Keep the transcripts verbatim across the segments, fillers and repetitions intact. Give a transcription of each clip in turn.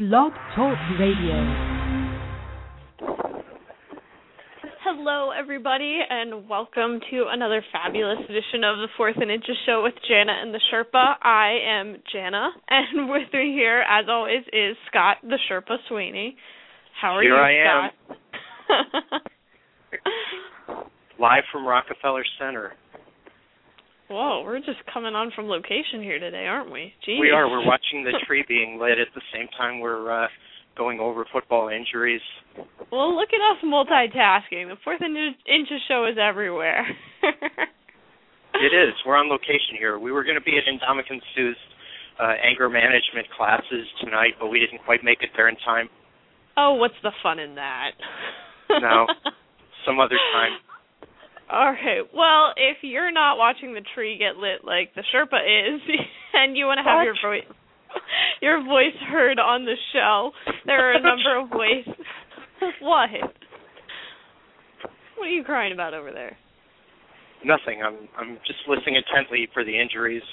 Blog Talk Radio. Hello, everybody, and welcome to another fabulous edition of the Fourth and Inches Show with Jana and the Sherpa. I am Jana, and with me here, as always, is Scott the Sherpa Sweeney. How are here you, I Scott? am. Live from Rockefeller Center. Whoa, we're just coming on from location here today, aren't we? Jeez. We are. We're watching the tree being lit at the same time we're uh, going over football injuries. Well, look at us multitasking. The Fourth and Inches Show is everywhere. It is. We're on location here. We were going to be at Indomitian Sue's uh, anger management classes tonight, but we didn't quite make it there in time. Oh, what's the fun in that? No, some other time. All right. Well, if you're not watching the tree get lit like the Sherpa is, and you want to have What? your voice your voice heard on the show, there are a number of ways. What? What are you crying about over there? Nothing. I'm I'm just listening intently for the injuries.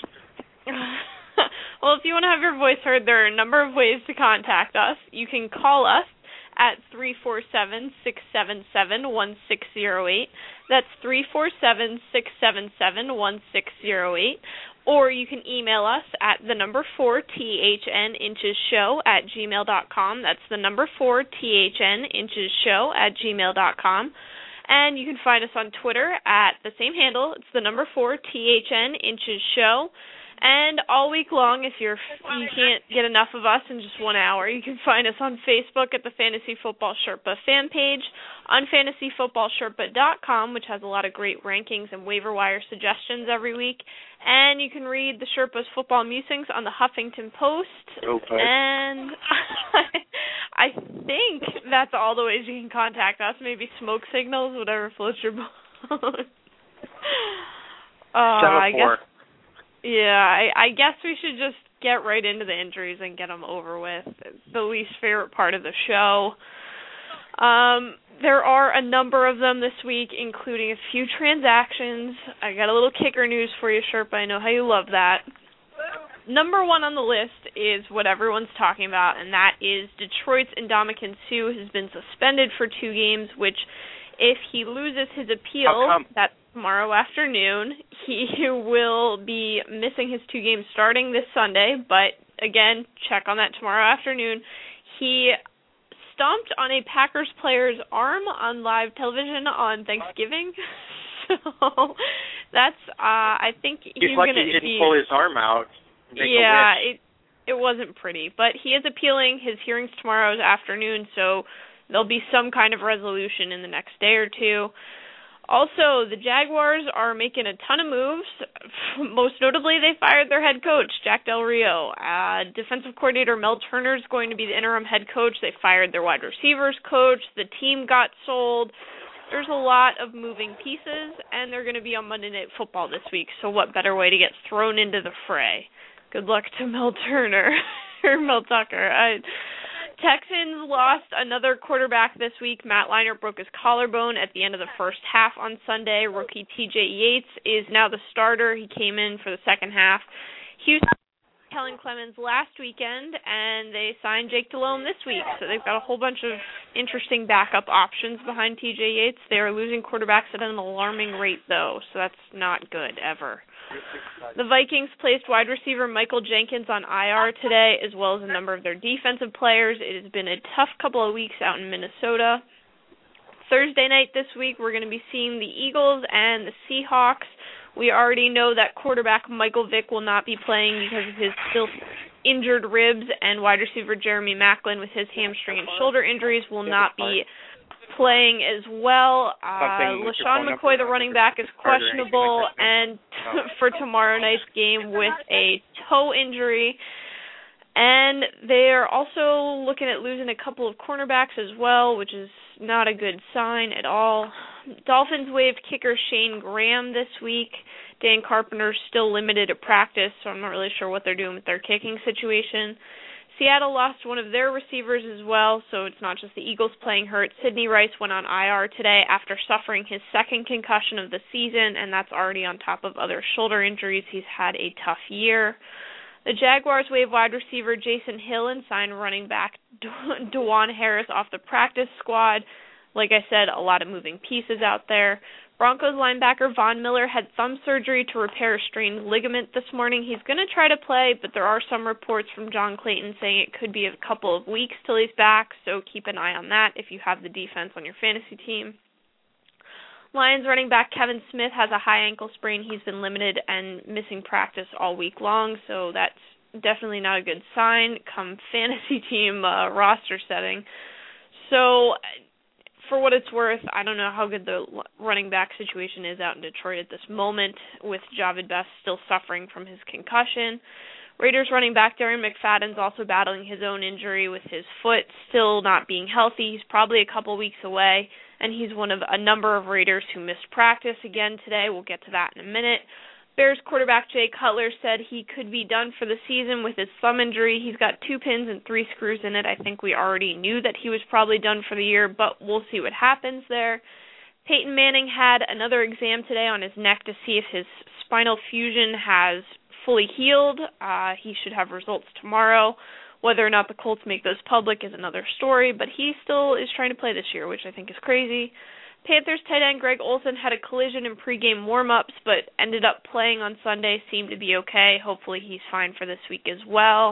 Well, if you want to have your voice heard, there are a number of ways to contact us. You can call us at three four seven, six seven seven, one six zero eight. That's three four seven, six seven seven, one six zero eight. Or you can email us at the number four, T H N inches show at gmail dot com. That's the number four, T H N inches show at gmail dot com. And you can find us on Twitter at the same handle. It's the number four, T H N inches show. And all week long, if you're you can't get enough of us in just one hour, you can find us on Facebook at the Fantasy Football Sherpa fan page, on fantasy football sherpa dot com, which has a lot of great rankings and waiver wire suggestions every week. And you can read the Sherpa's football musings on the Huffington Post. Okay. And I think that's all the ways you can contact us. Maybe smoke signals, whatever floats your boat. uh, I guess. Yeah, I, I guess we should just get right into the injuries and get them over with. It's the least favorite part of the show. Um, there are a number of them this week, including a few transactions. I got a little kicker news for you, Sherpa. I know how you love that. Number one on the list is what everyone's talking about, and that is Detroit's Ndamukong Suh has been suspended for two games, which if he loses his appeal, that's tomorrow afternoon, he will be missing his two games starting this Sunday. But, again, check on that tomorrow afternoon. He stomped on a Packers player's arm on live television on Thanksgiving. So that's, uh, I think he's, he's going to be... He's lucky he didn't be, pull his arm out. Make yeah, a wish. it, it wasn't pretty. But he is appealing. His hearing's tomorrow afternoon, so there'll be some kind of resolution in the next day or two. Also, the Jaguars are making a ton of moves. Most notably, they fired their head coach, Jack Del Rio. Uh, defensive coordinator Mel Turner is going to be the interim head coach. They fired their wide receivers coach. The team got sold. There's a lot of moving pieces, and they're going to be on Monday Night Football this week, so what better way to get thrown into the fray? Good luck to Mel Turner, or Mel Tucker. I... Texans lost another quarterback this week. Matt Leinart broke his collarbone at the end of the first half on Sunday. Rookie T J Yates is now the starter. He came in for the second half. Houston Kellen Clemens last weekend, and they signed Jake Delhomme this week. So they've got a whole bunch of interesting backup options behind T J Yates. They are losing quarterbacks at an alarming rate, though, so that's not good ever. The Vikings placed wide receiver Michael Jenkins on I R today, as well as a number of their defensive players. It has been a tough couple of weeks out in Minnesota. Thursday night this week, we're going to be seeing the Eagles and the Seahawks. We already know that quarterback Michael Vick will not be playing because of his still injured ribs, and wide receiver Jeremy Maclin with his hamstring and shoulder injuries will not be playing as well. Uh, LaShawn McCoy, the running back, is questionable, and for tomorrow night's game with a toe injury. And they're also looking at losing a couple of cornerbacks as well, which is not a good sign at all. Dolphins waived kicker Shane Graham this week. Dan Carpenter's still limited at practice, so I'm not really sure what they're doing with their kicking situation. Seattle lost one of their receivers as well, so it's not just the Eagles playing hurt. Sidney Rice went on I R today after suffering his second concussion of the season, and that's already on top of other shoulder injuries. He's had a tough year. The Jaguars waive wide receiver Jason Hill and sign running back DeJuan Harris off the practice squad. Like I said, a lot of moving pieces out there. Broncos linebacker Von Miller had thumb surgery to repair a strained ligament this morning. He's going to try to play, but there are some reports from John Clayton saying it could be a couple of weeks till he's back, so keep an eye on that if you have the defense on your fantasy team. Lions running back Kevin Smith has a high ankle sprain. He's been limited and missing practice all week long, so that's definitely not a good sign come fantasy team uh, roster setting. So, for what it's worth, I don't know how good the running back situation is out in Detroit at this moment, with Javid Best still suffering from his concussion. Raiders running back Darren McFadden's also battling his own injury with his foot still not being healthy. He's probably a couple weeks away, and he's one of a number of Raiders who missed practice again today. We'll get to that in a minute. Bears quarterback Jay Cutler said he could be done for the season with his thumb injury. He's got two pins and three screws in it. I think we already knew that he was probably done for the year, but we'll see what happens there. Peyton Manning had another exam today on his neck to see if his spinal fusion has fully healed. Uh, he should have results tomorrow. Whether or not the Colts make those public is another story, but he still is trying to play this year, which I think is crazy. Panthers tight end Greg Olsen had a collision in pregame warm-ups, but ended up playing on Sunday, seemed to be okay. Hopefully he's fine for this week as well.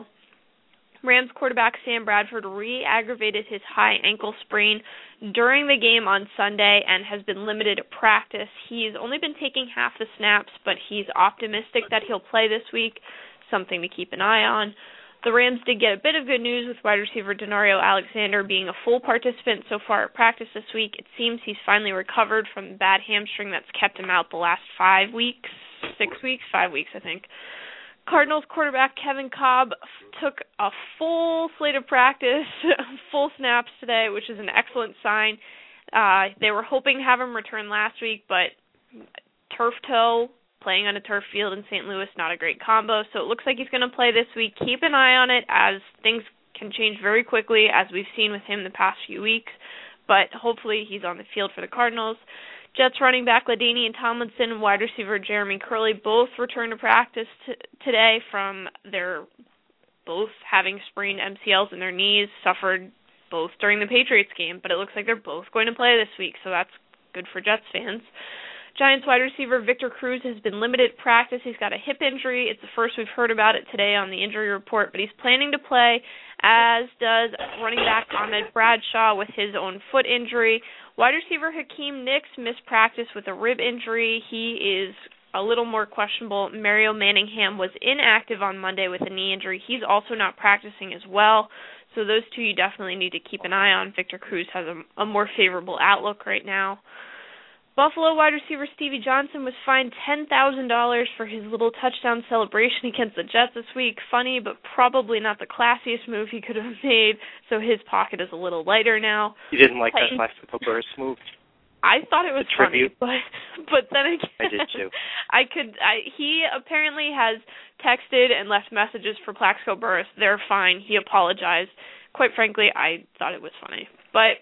Rams quarterback Sam Bradford re-aggravated his high ankle sprain during the game on Sunday and has been limited to practice. He's only been taking half the snaps, but he's optimistic that he'll play this week, something to keep an eye on. The Rams did get a bit of good news with wide receiver Denario Alexander being a full participant so far at practice this week. It seems he's finally recovered from the bad hamstring that's kept him out the last five weeks, six weeks, five weeks, I think. Cardinals quarterback Kevin Kolb took a full slate of practice, full snaps today, which is an excellent sign. Uh, they were hoping to have him return last week, but turf toe, playing on a turf field in Saint Louis, not a great combo. So it looks like he's going to play this week. Keep an eye on it as things can change very quickly, as we've seen with him the past few weeks. But hopefully he's on the field for the Cardinals. Jets running back LaDainian Tomlinson and wide receiver Jeremy Curley both returned to practice t- today from their both having sprained M C Ls in their knees, suffered both during the Patriots game, but it looks like they're both going to play this week, so that's good for Jets fans. Giants wide receiver Victor Cruz has been limited practice. He's got a hip injury. It's the first we've heard about it today on the injury report, but he's planning to play, as does running back Ahmed Bradshaw with his own foot injury. Wide receiver Hakeem Nicks missed practice with a rib injury. He is a little more questionable. Mario Manningham was inactive on Monday with a knee injury. He's also not practicing as well. So those two you definitely need to keep an eye on. Victor Cruz has a, a more favorable outlook right now. Buffalo wide receiver Stevie Johnson was fined ten thousand dollars for his little touchdown celebration against the Jets this week. Funny, but probably not the classiest move he could have made, so his pocket is a little lighter now. You didn't like Titans. That Plaxico Burress move? I thought it was funny, but but then again, I did too. I could. I, he apparently has texted and left messages for Plaxico Burress. They're fine. He apologized. Quite frankly, I thought it was funny, but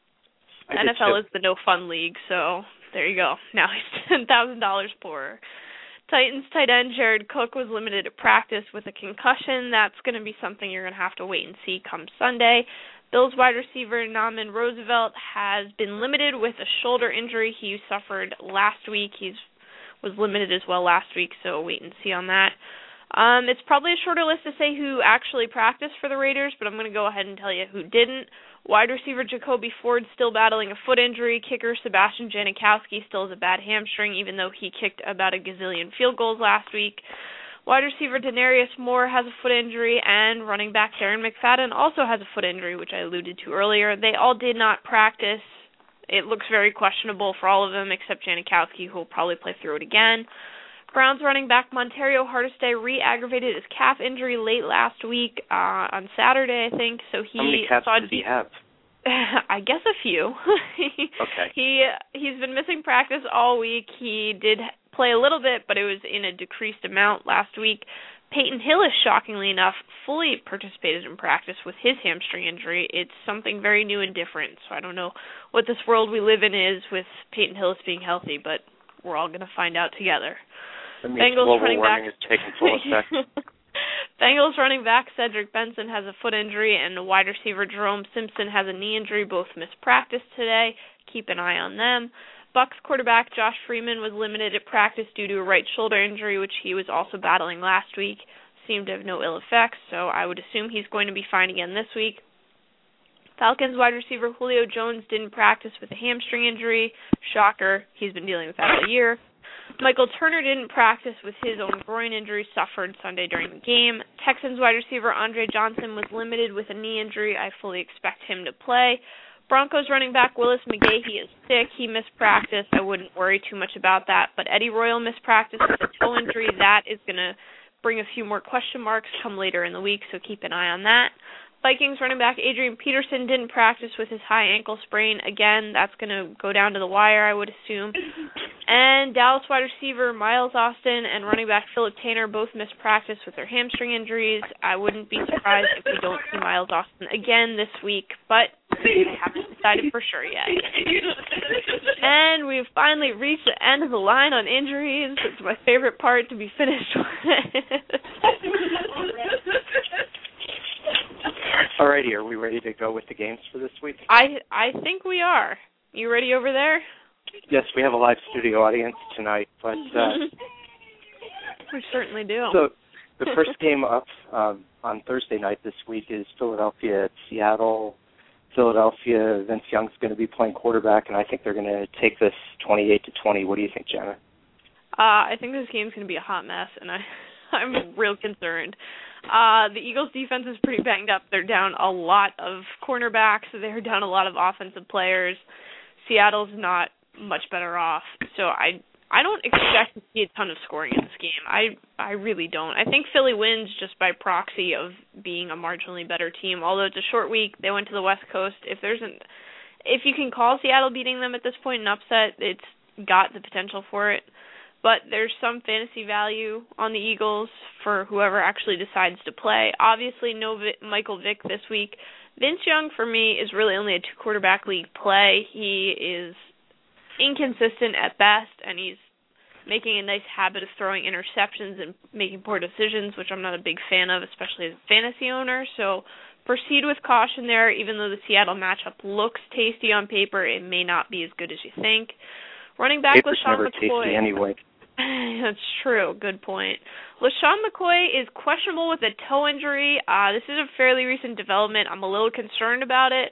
I N F L too. is the no fun league, so there you go. Now he's ten thousand dollars poorer. Titans tight end Jared Cook was limited to practice with a concussion. That's going to be something you're going to have to wait and see come Sunday. Bills wide receiver Naaman Roosevelt has been limited with a shoulder injury he suffered last week. He was limited as well last week, so wait and see on that. Um, it's probably a shorter list to say who actually practiced for the Raiders, but I'm going to go ahead and tell you who didn't. Wide receiver Jacoby Ford still battling a foot injury. Kicker Sebastian Janikowski still has a bad hamstring, even though he kicked about a gazillion field goals last week. Wide receiver Denarius Moore has a foot injury, and running back Darren McFadden also has a foot injury, which I alluded to earlier. They all did not practice. It looks very questionable for all of them except Janikowski, who will probably play through it again. Browns running back Montario Hardesty re-aggravated his calf injury late last week uh, on Saturday, I think. So he How many calves saw did he have? I guess a few. Okay. He he's been missing practice all week. He did play a little bit, but it was in a decreased amount last week. Peyton Hillis, shockingly enough, fully participated in practice with his hamstring injury. It's something very new and different. So I don't know what this world we live in is with Peyton Hillis being healthy, but we're all going to find out together. That means Bengals global running warming back. is taking full effect. Bengals running back Cedric Benson has a foot injury, and wide receiver Jerome Simpson has a knee injury. Both missed practice today. Keep an eye on them. Bucs quarterback Josh Freeman was limited at practice due to a right shoulder injury, which he was also battling last week. Seemed to have no ill effects, so I would assume he's going to be fine again this week. Falcons wide receiver Julio Jones didn't practice with a hamstring injury. Shocker, he's been dealing with that all year. Michael Turner didn't practice with his own groin injury suffered Sunday during the game. Texans wide receiver Andre Johnson was limited with a knee injury. I fully expect him to play. Broncos running back Willis McGahee is sick. He missed practice. I wouldn't worry too much about that. But Eddie Royal missed practice with a toe injury. That is going to bring a few more question marks come later in the week, so keep an eye on that. Vikings running back Adrian Peterson didn't practice with his high ankle sprain. Again, that's going to go down to the wire, I would assume. And Dallas wide receiver Miles Austin and running back Philip Taylor both missed practice with their hamstring injuries. I wouldn't be surprised if we don't see Miles Austin again this week, but I haven't decided for sure yet. And we've finally reached the end of the line on injuries. It's my favorite part to be finished with. Alrighty, are we ready to go with the games for this week? I I think we are. You ready over there? Yes, we have a live studio audience tonight, but uh, we certainly do. So the first game up um, on Thursday night this week is Philadelphia at Seattle. Philadelphia, Vince Young's going to be playing quarterback, and I think they're going to take this twenty-eight to twenty. What do you think, Jenna? Uh, I think this game's going to be a hot mess, and I, I'm real concerned. Uh, the Eagles' defense is pretty banged up. They're down a lot of cornerbacks. They're down a lot of offensive players. Seattle's not much better off. So I I don't expect to see a ton of scoring in this game. I I really don't. I think Philly wins just by proxy of being a marginally better team. Although it's a short week, they went to the West Coast. If there's an if you can call Seattle beating them at this point an upset, it's got the potential for it. But there's some fantasy value on the Eagles for whoever actually decides to play. Obviously, no Vic, Michael Vick this week. Vince Young, for me, is really only a two-quarterback league play. He is inconsistent at best, and he's making a nice habit of throwing interceptions and making poor decisions, which I'm not a big fan of, especially as a fantasy owner. So proceed with caution there. Even though the Seattle matchup looks tasty on paper, it may not be as good as you think. Running back LeSean McCoy. Tasty anyway. That's true. Good point. LeSean McCoy is questionable with a toe injury. Uh, this is a fairly recent development. I'm a little concerned about it.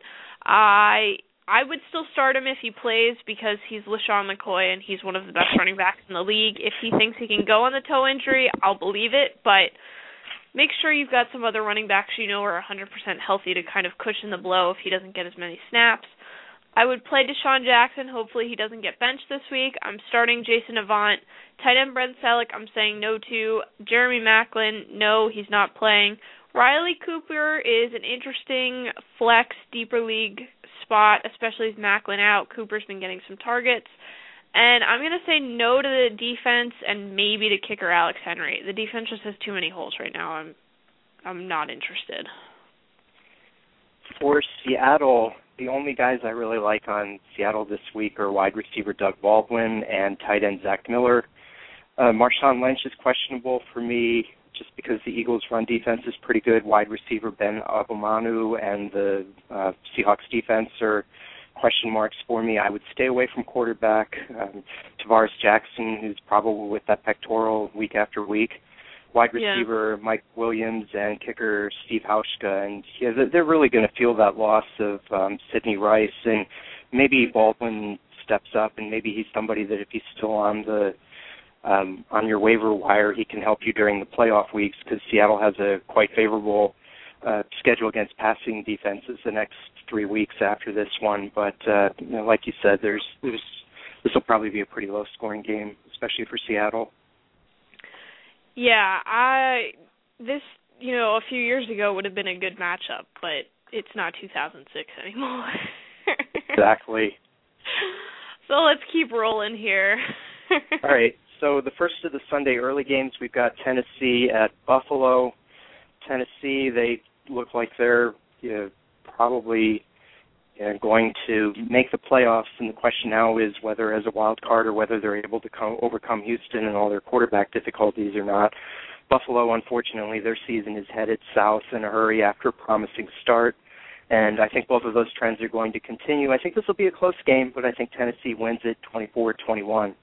I I would still start him if he plays because he's LeSean McCoy and he's one of the best running backs in the league. If he thinks he can go on the toe injury, I'll believe it. But make sure you've got some other running backs you know are one hundred percent healthy to kind of cushion the blow if he doesn't get as many snaps. I would play Deshaun Jackson. Hopefully he doesn't get benched this week. I'm starting Jason Avant. Tight end Brent Selleck, I'm saying no to. Jeremy Maclin, no, he's not playing. Riley Cooper is an interesting flex deeper league spot, especially with Maclin out. Cooper's been getting some targets. And I'm going to say no to the defense and maybe to kicker Alex Henry. The defense just has too many holes right now. I'm I'm not interested. For Seattle, the only guys I really like on Seattle this week are wide receiver Doug Baldwin and tight end Zach Miller. Uh, Marshawn Lynch is questionable for me just because the Eagles' run defense is pretty good. Wide receiver Ben Abumanu and the uh, Seahawks defense are question marks for me. I would stay away from quarterback. Um, Tavares Jackson, who's probably with that pectoral week after week. Wide receiver yeah. Mike Williams and kicker Steve Hauschka. And yeah, they're really going to feel that loss of um, Sidney Rice. And maybe Baldwin steps up, and maybe he's somebody that if he's still on the um, on your waiver wire, he can help you during the playoff weeks because Seattle has a quite favorable uh, schedule against passing defenses the next three weeks after this one. But uh, you know, like you said, there's, there's this will probably be a pretty low-scoring game, especially for Seattle. Yeah, I this you know a few years ago would have been a good matchup, but it's not two thousand six anymore. Exactly. So let's keep rolling here. All right. So the first of the Sunday early games, we've got Tennessee at Buffalo. Tennessee, they look like they're you know, probably you know, going to make the playoffs, and the question now is whether as a wild card or whether they're able to come, overcome Houston and all their quarterback difficulties or not. Buffalo, unfortunately, their season is headed south in a hurry after a promising start, and I think both of those trends are going to continue. I think this will be a close game, but I think Tennessee wins it twenty-four twenty-one.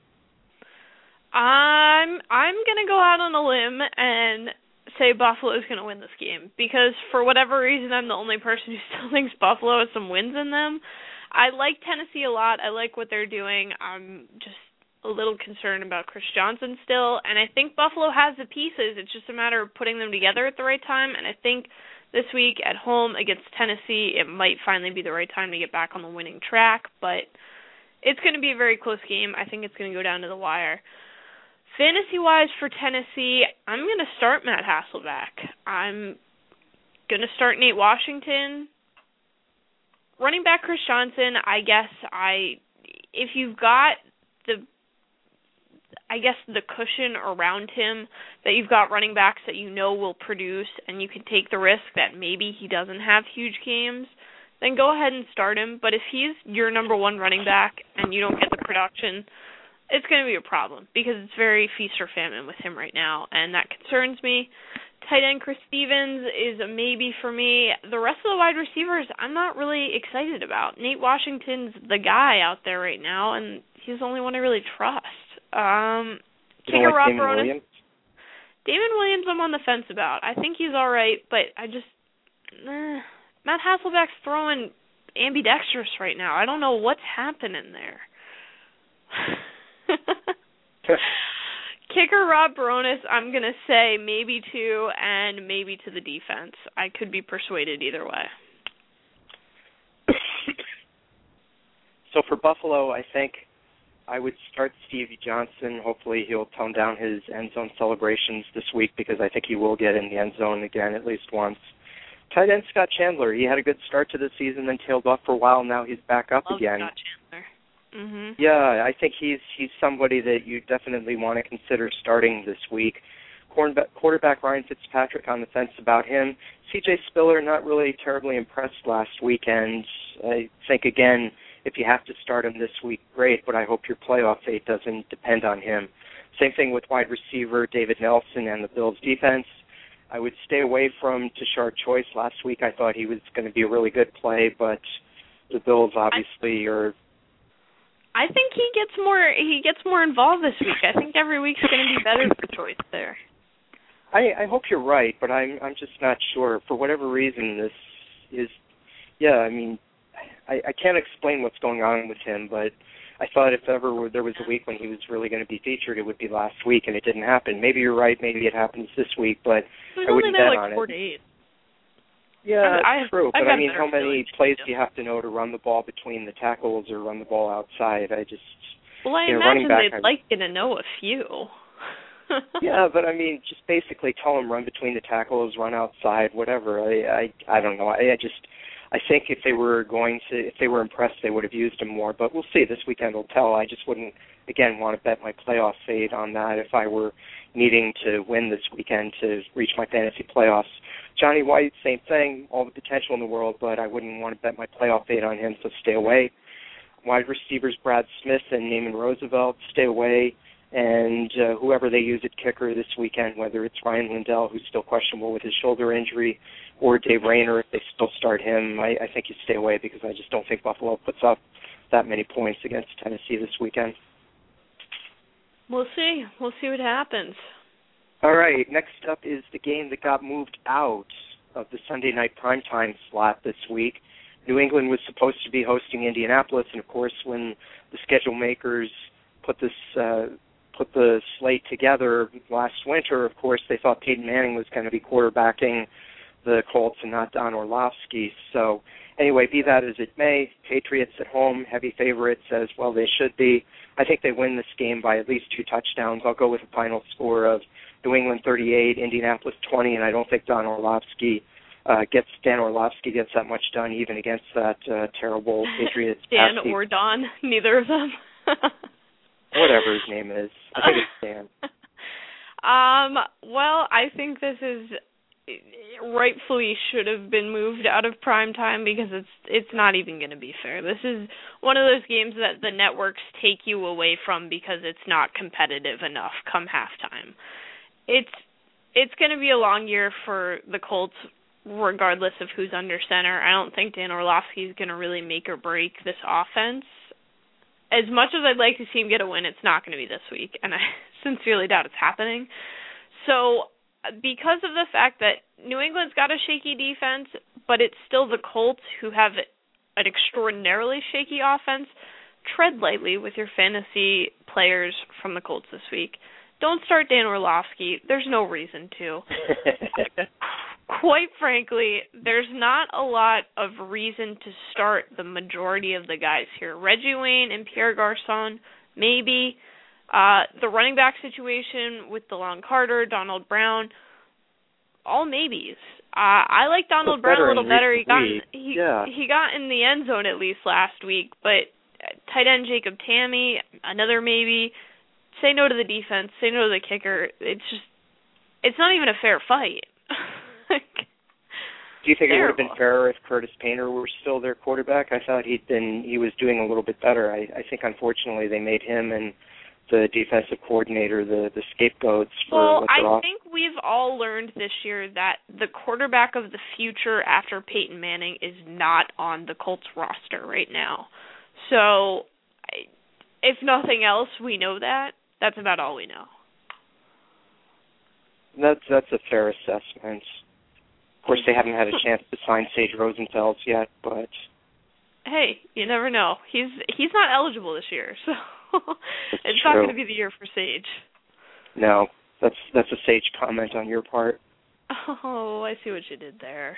I'm I'm going to go out on a limb and say Buffalo's going to win this game because for whatever reason I'm the only person who still thinks Buffalo has some wins in them. I like Tennessee a lot. I like what they're doing. I'm just a little concerned about Chris Johnson still, and I think Buffalo has the pieces. It's just a matter of putting them together at the right time, and I think this week at home against Tennessee it might finally be the right time to get back on the winning track, but it's going to be a very close game. I think it's going to go down to the wire. Fantasy-wise for Tennessee, I'm going to start Matt Hasselbeck. I'm going to start Nate Washington. Running back Chris Johnson, I guess I, if you've got the, I guess the cushion around him, that you've got running backs that you know will produce and you can take the risk that maybe he doesn't have huge games, then go ahead and start him. But if he's your number one running back and you don't get the production, it's going to be a problem because it's very feast or famine with him right now, and that concerns me. Tight end Chris Stevens is a maybe for me. The rest of the wide receivers I'm not really excited about. Nate Washington's the guy out there right now, and he's the only one I really trust. Um, kicker Rob Damon Baronis. Williams? Damon Williams I'm on the fence about. I think he's all right, but I just... Eh, Matt Hasselbeck's throwing ambidextrous right now. I don't know what's happening there. Kicker Rob Baronis, I'm going to say maybe two and maybe to the defense. I could be persuaded either way. So for Buffalo, I think I would start Stevie Johnson. Hopefully he'll tone down his end zone celebrations this week because I think he will get in the end zone again at least once. Tight end Scott Chandler. He had a good start to the season, then tailed off for a while. Now he's back up Love again. Scott Chandler. Mm-hmm. Yeah, I think he's he's somebody that you definitely want to consider starting this week. Quarterback Ryan Fitzpatrick on the fence about him. C J Spiller, not really terribly impressed last weekend. I think, again, if you have to start him this week, great, but I hope your playoff fate doesn't depend on him. Same thing with wide receiver David Nelson and the Bills defense. I would stay away from Tashard Choice. Last week I thought he was going to be a really good play, but the Bills obviously are... I think he gets more he gets more involved this week. I think every week's going to be better for Choice there. I, I hope you're right, but I'm I'm just not sure. For whatever reason, this is, yeah, I mean, I, I can't explain what's going on with him, but I thought if ever there was a week when he was really going to be featured, it would be last week, and it didn't happen. Maybe you're right, maybe it happens this week, but I wouldn't bet like on four it. Days. Yeah, I, it's true, I've but I mean, how many feelings. plays do you have to know to run the ball between the tackles or run the ball outside? I just, well, I you know, imagine back, they'd I, like you to know a few. Yeah, but I mean, just basically tell them run between the tackles, run outside, whatever. I, I, I don't know. I, I just, I think if they were going to, if they were impressed, they would have used him more. But we'll see. This weekend will tell. I just wouldn't, again, want to bet my playoff fate on that if I were needing to win this weekend to reach my fantasy playoffs. Johnny White, same thing, all the potential in the world, but I wouldn't want to bet my playoff fate on him, so stay away. Wide receivers Brad Smith and Naaman Roosevelt, stay away. And uh, whoever they use at kicker this weekend, whether it's Ryan Lindell, who's still questionable with his shoulder injury, or Dave Rayner, if they still start him, I, I think you stay away because I just don't think Buffalo puts up that many points against Tennessee this weekend. We'll see. We'll see what happens. All right, next up is the game that got moved out of the Sunday night primetime slot this week. New England was supposed to be hosting Indianapolis, and, of course, when the schedule makers put this uh, put the slate together last winter, of course, they thought Peyton Manning was going to be quarterbacking the Colts and not Don Orlovsky. So, anyway, be that as it may, Patriots at home, heavy favorites, as well they should be. I think they win this game by at least two touchdowns. I'll go with a final score of New England thirty-eight, Indianapolis twenty, and I don't think Don Orlovsky uh, gets Dan Orlovsky gets that much done even against that uh, terrible Patriots. Dan or Don, neither of them. Whatever his name is, I think it's Dan. Um. Well, I think this is rightfully should have been moved out of prime time because it's it's not even going to be fair. This is one of those games that the networks take you away from because it's not competitive enough come halftime. It's it's going to be a long year for the Colts, regardless of who's under center. I don't think Dan Orlovsky is going to really make or break this offense. As much as I'd like to see him get a win, it's not going to be this week, and I sincerely doubt it's happening. So because of the fact that New England's got a shaky defense, but it's still the Colts who have an extraordinarily shaky offense, tread lightly with your fantasy players from the Colts this week. Don't start Dan Orlovsky. There's no reason to. Quite frankly, there's not a lot of reason to start the majority of the guys here. Reggie Wayne and Pierre Garçon, maybe. Uh, the running back situation with DeLon Carter, Donald Brown, all maybes. Uh, I like Donald Brown a little better. He got in, he yeah. he got in the end zone at least last week, but tight end Jacob Tamme, another maybe. Say no to the defense. Say no to the kicker. It's just, it's not even a fair fight. Do you think Terrible. It would have been fairer if Curtis Painter were still their quarterback? I thought he'd been, he was doing a little bit better. I, I think, unfortunately, they made him and the defensive coordinator the, the scapegoats for well, what they're I off. think we've all learned this year that the quarterback of the future after Peyton Manning is not on the Colts roster right now. So, if nothing else, we know that. That's about all we know. That's that's a fair assessment. Of course, they haven't had a chance to sign Sage Rosenfels yet, but hey, you never know. He's he's not eligible this year, so it's true. not going to be the year for Sage. No, that's that's a Sage comment on your part. Oh, I see what you did there.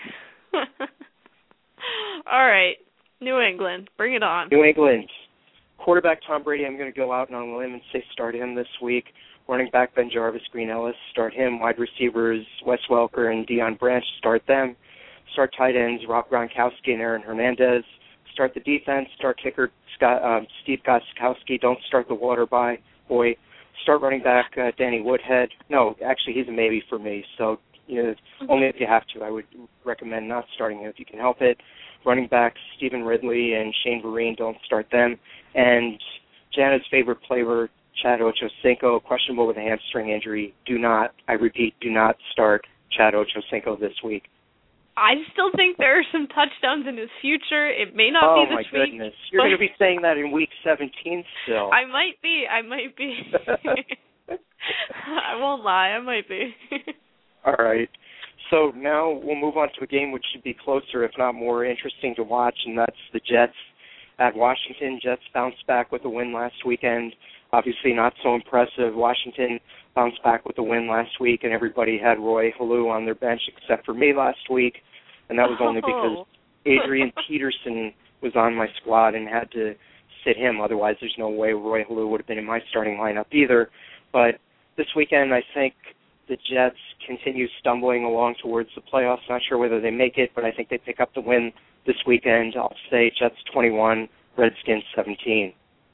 All right, New England, bring it on. New England. Quarterback Tom Brady, I'm going to go out on a limb and say start him this week. Running back Ben Jarvis, Green Ellis, start him. Wide receivers Wes Welker and Deion Branch, start them. Start tight ends Rob Gronkowski and Aaron Hernandez. Start the defense. Start kicker Scott, um, Steve Gostkowski. Don't start the water by boy. Start running back uh, Danny Woodhead. No, actually he's a maybe for me. So you know, only if you have to. I would recommend not starting him if you can help it. Running backs Stephen Ridley and Shane Vereen, don't start them. And Jana's favorite player, Chad Ochocinco, questionable with a hamstring injury. Do not, I repeat, do not start Chad Ochocinco this week. I still think there are some touchdowns in his future. It may not oh be this week. Oh, my goodness. You're going to be saying that in week seventeen still. I might be. I might be. I won't lie. I might be. All right. So now we'll move on to a game which should be closer, if not more interesting to watch, and that's the Jets at Washington. Jets bounced back with a win last weekend. Obviously not so impressive. Washington bounced back with a win last week, and everybody had Roy Halou on their bench except for me last week, and that was only because Adrian Peterson was on my squad and had to sit him. Otherwise, there's no way Roy Halou would have been in my starting lineup either. But this weekend, I think the Jets continue stumbling along towards the playoffs. Not sure whether they make it, but I think they pick up the win this weekend. I'll say Jets twenty-one, Redskins seventeen.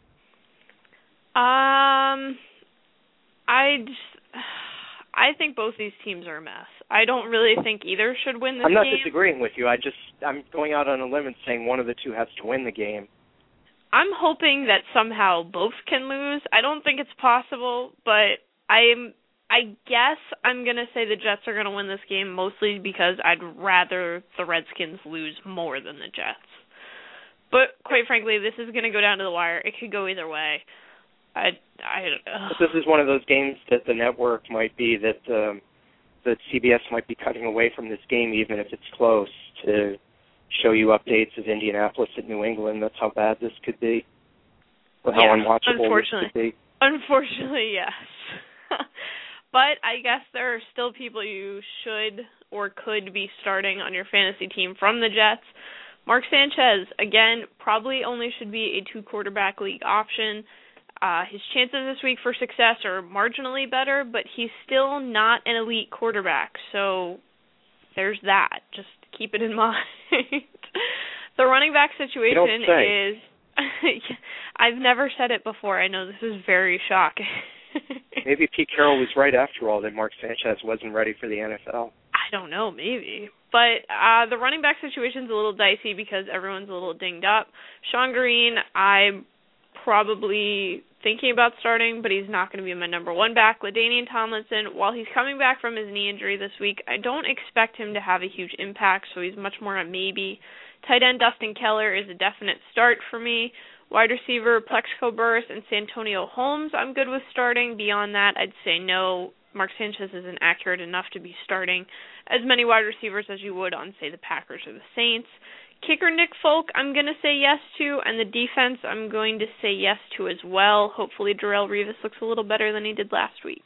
Um, I just, I think both these teams are a mess. I don't really think either should win this game. I'm not game. disagreeing with you. I just I'm going out on a limb and saying one of the two has to win the game. I'm hoping that somehow both can lose. I don't think it's possible, but I'm. I guess I'm going to say the Jets are going to win this game mostly because I'd rather the Redskins lose more than the Jets. But quite frankly, this is going to go down to the wire. It could go either way. I, I, this is one of those games that the network might be, that um, that C B S might be cutting away from this game even if it's close to show you updates of Indianapolis at New England. That's how bad this could be, or how yeah, unwatchable this could be. Unfortunately, yes. But I guess there are still people you should or could be starting on your fantasy team from the Jets. Mark Sanchez, again, probably only should be a two-quarterback league option. Uh, his chances this week for success are marginally better, but he's still not an elite quarterback. So there's that. Just keep it in mind. The running back situation is... I've never said it before. I know this is very shocking. Maybe Pete Carroll was right after all, that Mark Sanchez wasn't ready for the N F L. I don't know, maybe. But uh, the running back situation's a little dicey because everyone's a little dinged up. Sean Green, I probably thinking about starting, but he's not going to be my number one back. LaDainian Tomlinson, while he's coming back from his knee injury this week, I don't expect him to have a huge impact, so he's much more a maybe. Tight end Dustin Keller is a definite start for me. Wide receiver Plexico Burress and Santonio Holmes, I'm good with starting. Beyond that, I'd say no. Mark Sanchez isn't accurate enough to be starting as many wide receivers as you would on, say, the Packers or the Saints. Kicker Nick Folk, I'm going to say yes to, and the defense I'm going to say yes to as well. Hopefully Darrelle Revis looks a little better than he did last week.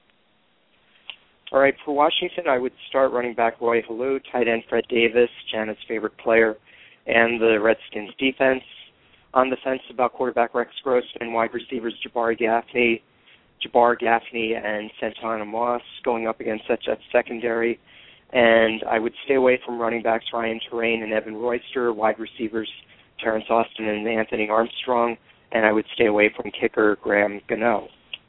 All right, for Washington, I would start running back Roy Halou, tight end Fred Davis, Janet's favorite player, and the Redskins defense. On the fence about quarterback Rex Grossman, wide receivers Jabari Gaffney, Jabbar Gaffney and Santana Moss going up against such a secondary. And I would stay away from running backs Ryan Terrain and Evan Royster, wide receivers Terrence Austin and Anthony Armstrong, and I would stay away from kicker Graham Gano.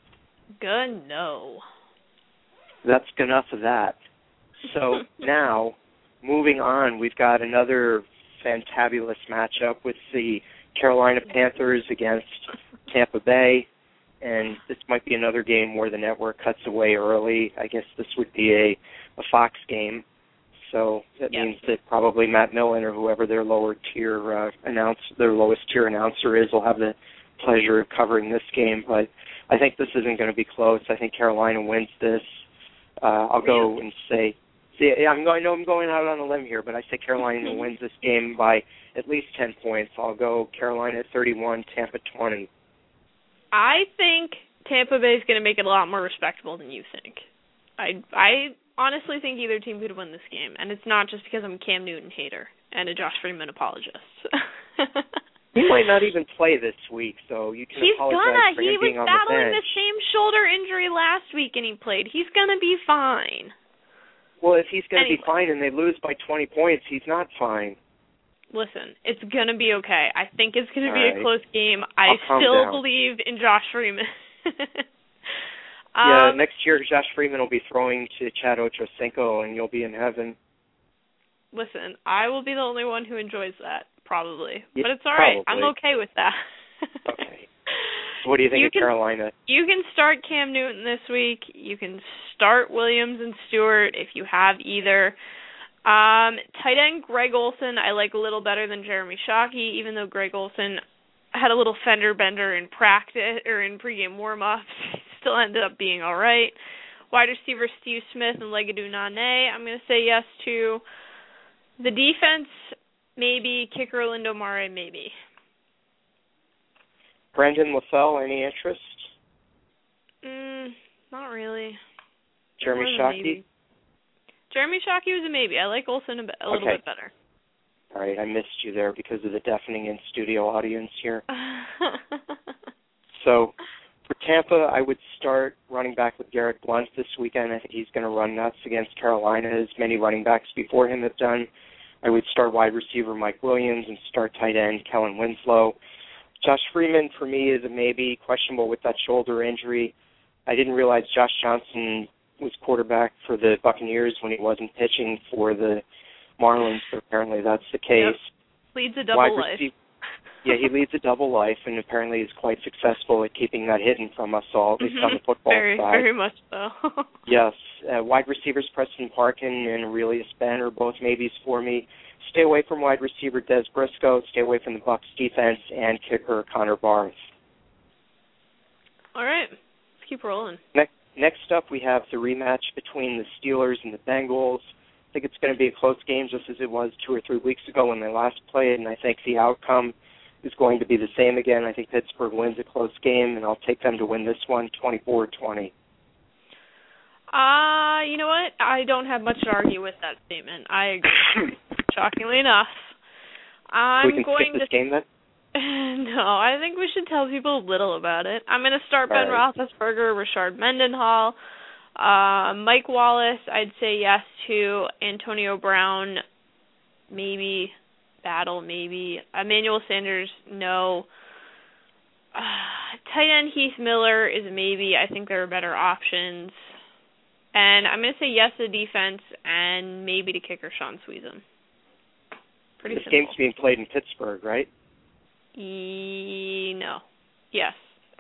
Gano. That's enough of that. So now, moving on, we've got another fantabulous matchup with the Carolina Panthers against Tampa Bay. And this might be another game where the network cuts away early. I guess this would be a, a Fox game. So that yep. means that probably Matt Millen or whoever their lower tier uh, announce their lowest tier announcer is will have the pleasure of covering this game. But I think this isn't going to be close. I think Carolina wins this. Uh, I'll go and say, see, I'm going. I know I'm going out on a limb here, but I say Carolina wins this game by at least ten points. I'll go Carolina thirty-one, Tampa twenty. I think Tampa Bay is going to make it a lot more respectable than you think. I I honestly think either team could win this game, and it's not just because I'm a Cam Newton hater and a Josh Freeman apologist. He might not even play this week, so you can He's apologize gonna. for He him was being on battling the the bench. same shoulder injury last week, and he played. He's gonna be fine. Well, if he's going to anyway. be fine and they lose by twenty points, he's not fine. Listen, it's going to be okay. I think it's going to All be right. a close game. I'll I calm still down. believe in Josh Freeman. Yeah, um, next year Josh Freeman will be throwing to Chad Ochocinco, and you'll be in heaven. Listen, I will be the only one who enjoys that, probably. Yeah, but it's all right. probably. I'm okay with that. Okay. So what do you think you of can, Carolina? You can start Cam Newton this week. You can start Williams and Stewart if you have either. Um, tight end Greg Olsen, I like a little better than Jeremy Shockey, even though Greg Olsen had a little fender bender in practice or in pregame warm-ups. Still ended up being all right. Wide receiver Steve Smith and Legadou Nane, I'm going to say yes to. The defense, maybe. Kicker Lindo Mare, maybe. Brendan LaFell, any interest? Mm, not really. Jeremy Shockey? Jeremy Shockey was a maybe. I like Olsen a, bit, a little okay. bit better. All right, I missed you there because of the deafening in-studio audience here. So for Tampa, I would start running back with Garrett Blunt this weekend. I think he's going to run nuts against Carolina, as many running backs before him have done. I would start wide receiver Mike Williams and start tight end Kellen Winslow. Josh Freeman, for me, is a maybe, questionable with that shoulder injury. I didn't realize Josh Johnson was quarterback for the Buccaneers when he wasn't pitching for the Marlins, but apparently that's the case. Yep. Leads a double Wide life. Receiver, yeah, he leads a double life, and apparently is quite successful at keeping that hidden from us all, at least mm-hmm. on the football very, side. Very much so. Yes. Uh, wide receivers Preston Parkin and Aurelius Ben are both maybes for me. Stay away from wide receiver Des Briscoe. Stay away from the Bucs defense and kicker Connor Barth. All right. Let's keep rolling. Next, next up, we have the rematch between the Steelers and the Bengals. I think it's going to be a close game just as it was two or three weeks ago when they last played, and I think the outcome is going to be the same again. I think Pittsburgh wins a close game, and I'll take them to win this one twenty-four twenty. Uh, you know what? I don't have much to argue with that statement. I agree. Shockingly enough. I'm we can going skip this to... game then? No, I think we should tell people a little about it. I'm going to start All Ben right. Roethlisberger, Rashard Mendenhall, uh, Mike Wallace, I'd say yes to. Antonio Brown, maybe. Battle, maybe. Emmanuel Sanders, no. Uh, tight end Heath Miller is a maybe. I think there are better options. And I'm going to say yes to defense and maybe to kicker Sean Sweezum. Pretty this simple. game's being played in Pittsburgh, right? E- no. Yes.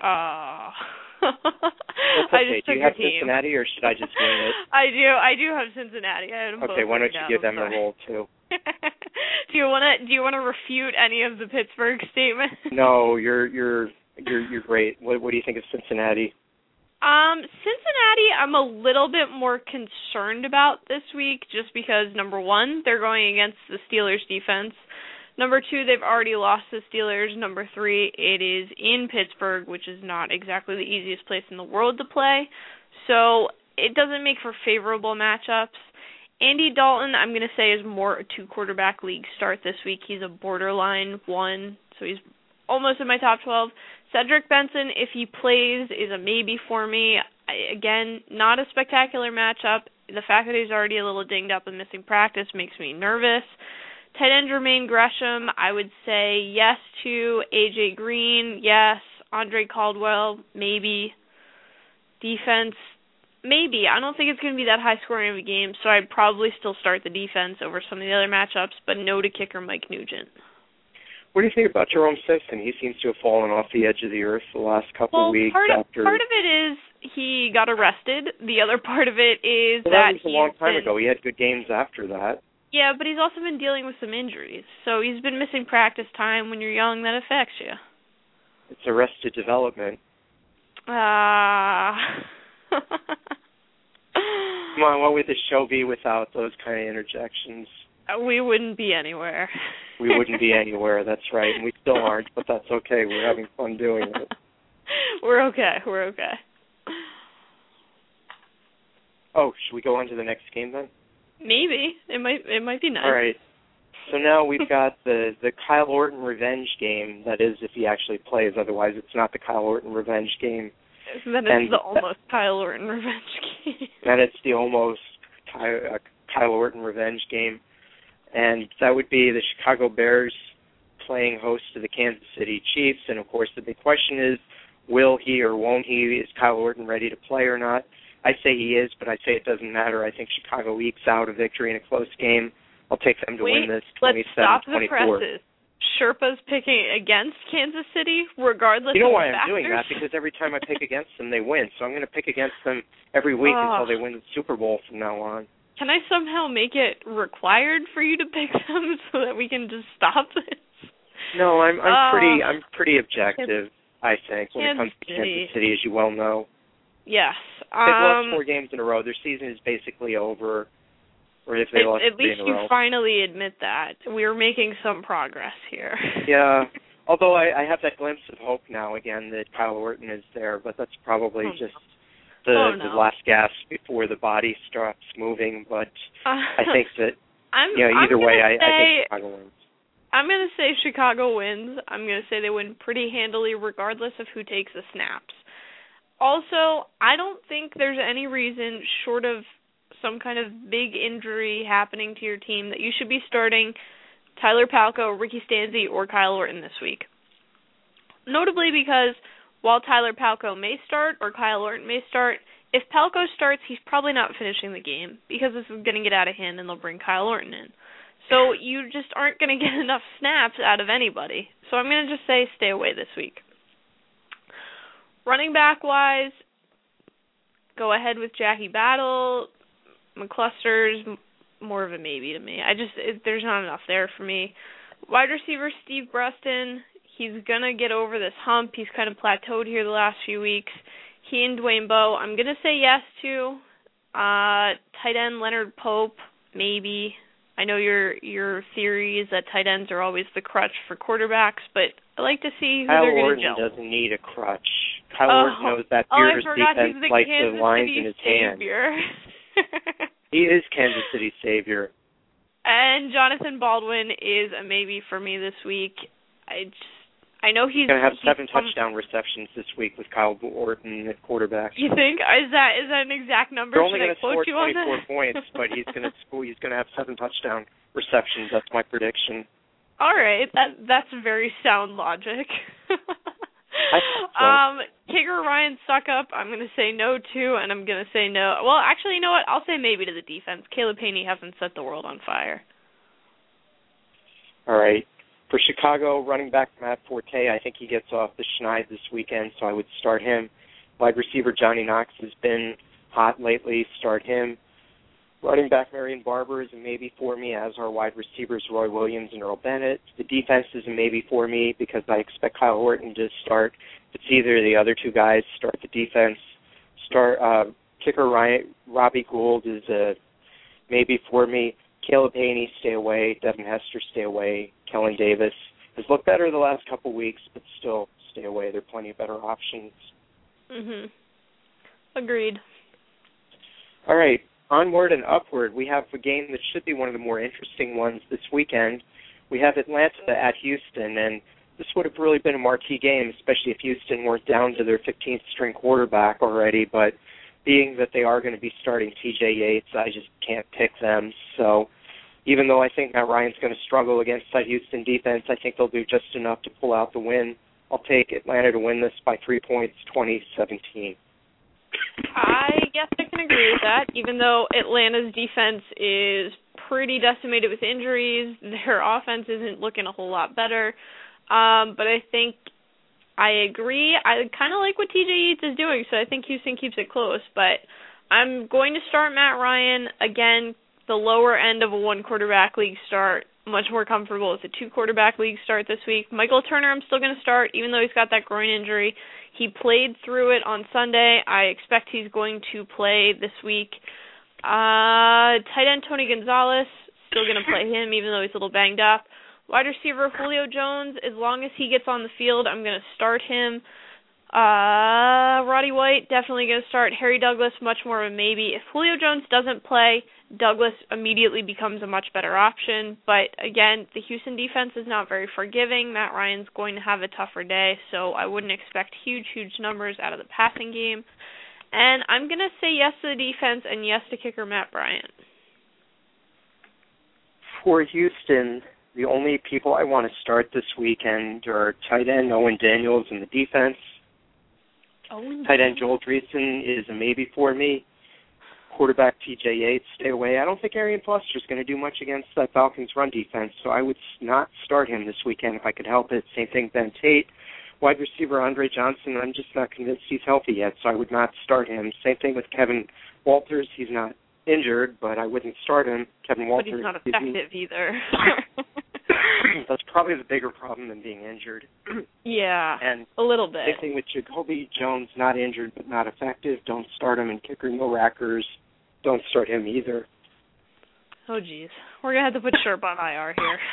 Uh, That's okay. I just do took you have your team. Cincinnati, or should I just wing it? I do. I do have Cincinnati. I had them Okay, both why don't written you down. give them I'm a sorry. roll too? do you want to? Do you want to refute any of the Pittsburgh statements? No, you're you're you're you're great. What what do you think of Cincinnati? Um, Cincinnati, I'm a little bit more concerned about this week, just because number one, they're going against the Steelers defense. Number two, they've already lost the Steelers. Number three, it is in Pittsburgh, which is not exactly the easiest place in the world to play. So it doesn't make for favorable matchups. Andy Dalton, I'm going to say, is more a two-quarterback league start this week. He's a borderline one, so he's almost in my top twelve. Cedric Benson, if he plays, is a maybe for me. I, again, not a spectacular matchup. The fact that he's already a little dinged up and missing practice makes me nervous. Tight end Jermaine Gresham, I would say yes to. A J Green, yes. Andre Caldwell, maybe. Defense, maybe. I don't think it's going to be that high scoring of a game, so I'd probably still start the defense over some of the other matchups, but no to kicker Mike Nugent. What do you think about Jerome Simpson? He seems to have fallen off the edge of the earth the last couple well, of weeks. Part of, after... part of it is he got arrested. The other part of it is well, that that was a long time been, ago. He had good games after that. Yeah, but he's also been dealing with some injuries. So he's been missing practice time. When you're young, that affects you. It's arrested development. Ah. Uh... Come on, what would the show be without those kind of interjections? We wouldn't be anywhere. We wouldn't be anywhere, that's right. And we still aren't, but that's okay. We're having fun doing it. We're okay. We're okay. Oh, should we go on to the next game then? Maybe. It might it might be nice. All right. So now we've got the, the Kyle Orton revenge game. That is, if he actually plays. Otherwise, it's not the Kyle Orton revenge game. Then it's and the almost Kyle Orton revenge game. Then it's the almost Kyle, uh, Kyle Orton revenge game. And that would be the Chicago Bears playing host to the Kansas City Chiefs. And, of course, the big question is, will he or won't he? Is Kyle Orton ready to play or not? I say he is, but I say it doesn't matter. I think Chicago ekes out a victory in a close game. I'll take them to Wait, win this twenty-seven twenty-seven let's stop twenty-four. the presses. Sherpa's picking against Kansas City, regardless You know of why I'm factors? doing that? Because every time I pick against them, they win. So I'm going to pick against them every week oh. until they win the Super Bowl from now on. Can I somehow make it required for you to pick them so that we can just stop this? No, I'm I'm uh, pretty I'm pretty objective. I think when Kansas it comes to City. Kansas City, as you well know. Yes. They've lost Um, four games in a row. Their season is basically over. Or if they at, lost at three least in a you row. finally admit that. We're making some progress here. Yeah. Although I, I have that glimpse of hope now again that Kyle Orton is there, but that's probably oh, just no. the, oh, no. the last gasp before the body stops moving. But uh, I think that I'm, you know, either I'm way, I, say, I think Chicago wins. I'm going to say Chicago wins. I'm going to say they win pretty handily regardless of who takes the snaps. Also, I don't think there's any reason, short of some kind of big injury happening to your team, that you should be starting Tyler Palko, Ricky Stanzi, or Kyle Orton this week. Notably because while Tyler Palko may start or Kyle Orton may start, if Palko starts, he's probably not finishing the game because this is going to get out of hand and they'll bring Kyle Orton in. So you just aren't going to get enough snaps out of anybody. So I'm going to just say stay away this week. Running back-wise, go ahead with Jackie Battle. McCluster's more of a maybe to me. I just it, there's not enough there for me. Wide receiver Steve Breston, he's going to get over this hump. He's kind of plateaued here the last few weeks. He and Dwayne Bowe, I'm going to say yes to. Uh, tight end Leonard Pope, maybe. I know your your theory is that tight ends are always the crutch for quarterbacks, but I like to see who Kyle they're going Orton to gel. doesn't need a crutch. Kyle oh, Orton knows that oh, I Bears forgot defense he's the like Kansas the lines City in his savior. hand. He is Kansas City's savior. And Jonathan Baldwin is a maybe for me this week. I just, I know he's going to have seven um, touchdown receptions this week with Kyle Orton at quarterback. You think is that is that an exact number? They're only going to score you on twenty-four that? points, but he's going to score. He's going to have seven touchdown receptions. That's my prediction. All right, that that's very sound logic. I think so. Um, kicker Ryan Suckup, I'm going to say no to, and I'm going to say no. Well, actually, you know what? I'll say maybe to the defense. Caleb Haney hasn't set the world on fire. All right. For Chicago, running back Matt Forte, I think he gets off the schneid this weekend, so I would start him. Wide receiver Johnny Knox has been hot lately. Start him. Running back Marion Barber is a maybe for me, as are wide receivers Roy Williams and Earl Bennett. The defense is a maybe for me because I expect Kyle Orton to start. If it's either of the other two guys, start the defense. Start uh, kicker Ryan, Robbie Gould is a maybe for me. Caleb Haney, stay away. Devin Hester, stay away. Kellen Davis has looked better the last couple weeks, but still stay away. There are plenty of better options. Mhm. Agreed. All right. Onward and upward, we have a game that should be one of the more interesting ones this weekend. We have Atlanta at Houston, and this would have really been a marquee game, especially if Houston weren't down to their fifteenth string quarterback already, but being that they are going to be starting T J Yates, I just can't pick them. So even though I think Matt Ryan's going to struggle against that Houston defense, I think they'll do just enough to pull out the win. I'll take Atlanta to win this by three points, twenty seventeen. I guess I can agree with that, even though Atlanta's defense is pretty decimated with injuries. Their offense isn't looking a whole lot better. Um, but I think I agree. I kind of like what T J Yates is doing, so I think Houston keeps it close. But I'm going to start Matt Ryan. Again, the lower end of a one-quarterback league start. Much more comfortable with a two-quarterback league start this week. Michael Turner I'm still going to start, even though he's got that groin injury. He played through it on Sunday. I expect he's going to play this week. Uh, tight end Tony Gonzalez, still going to play him, even though he's a little banged up. Wide receiver Julio Jones, as long as he gets on the field, I'm going to start him. Uh, Roddy White, definitely going to start. Harry Douglas, much more of a maybe. If Julio Jones doesn't play, Douglas immediately becomes a much better option. But again, the Houston defense is not very forgiving. Matt Ryan's going to have a tougher day, so I wouldn't expect huge, huge numbers out of the passing game. And I'm going to say yes to the defense and yes to kicker Matt Bryant. For Houston, the only people I want to start this weekend are tight end Owen Daniels in the defense. Owen tight end Joel Dreesen is a maybe for me. Quarterback T J Yates, stay away. I don't think Arian Foster is going to do much against that Falcons run defense, so I would not start him this weekend if I could help it. Same thing, Ben Tate. Wide receiver Andre Johnson, I'm just not convinced he's healthy yet, so I would not start him. Same thing with Kevin Walters. He's not injured, but I wouldn't start him. Kevin Walters. But he's not effective either. That's probably the bigger problem than being injured. Yeah, and a little bit. Same thing with Jacoby Jones, not injured but not effective. Don't start him. And kicker Neil Rackers, don't start him either. Oh, geez. We're going to have to put Sherp on I R here.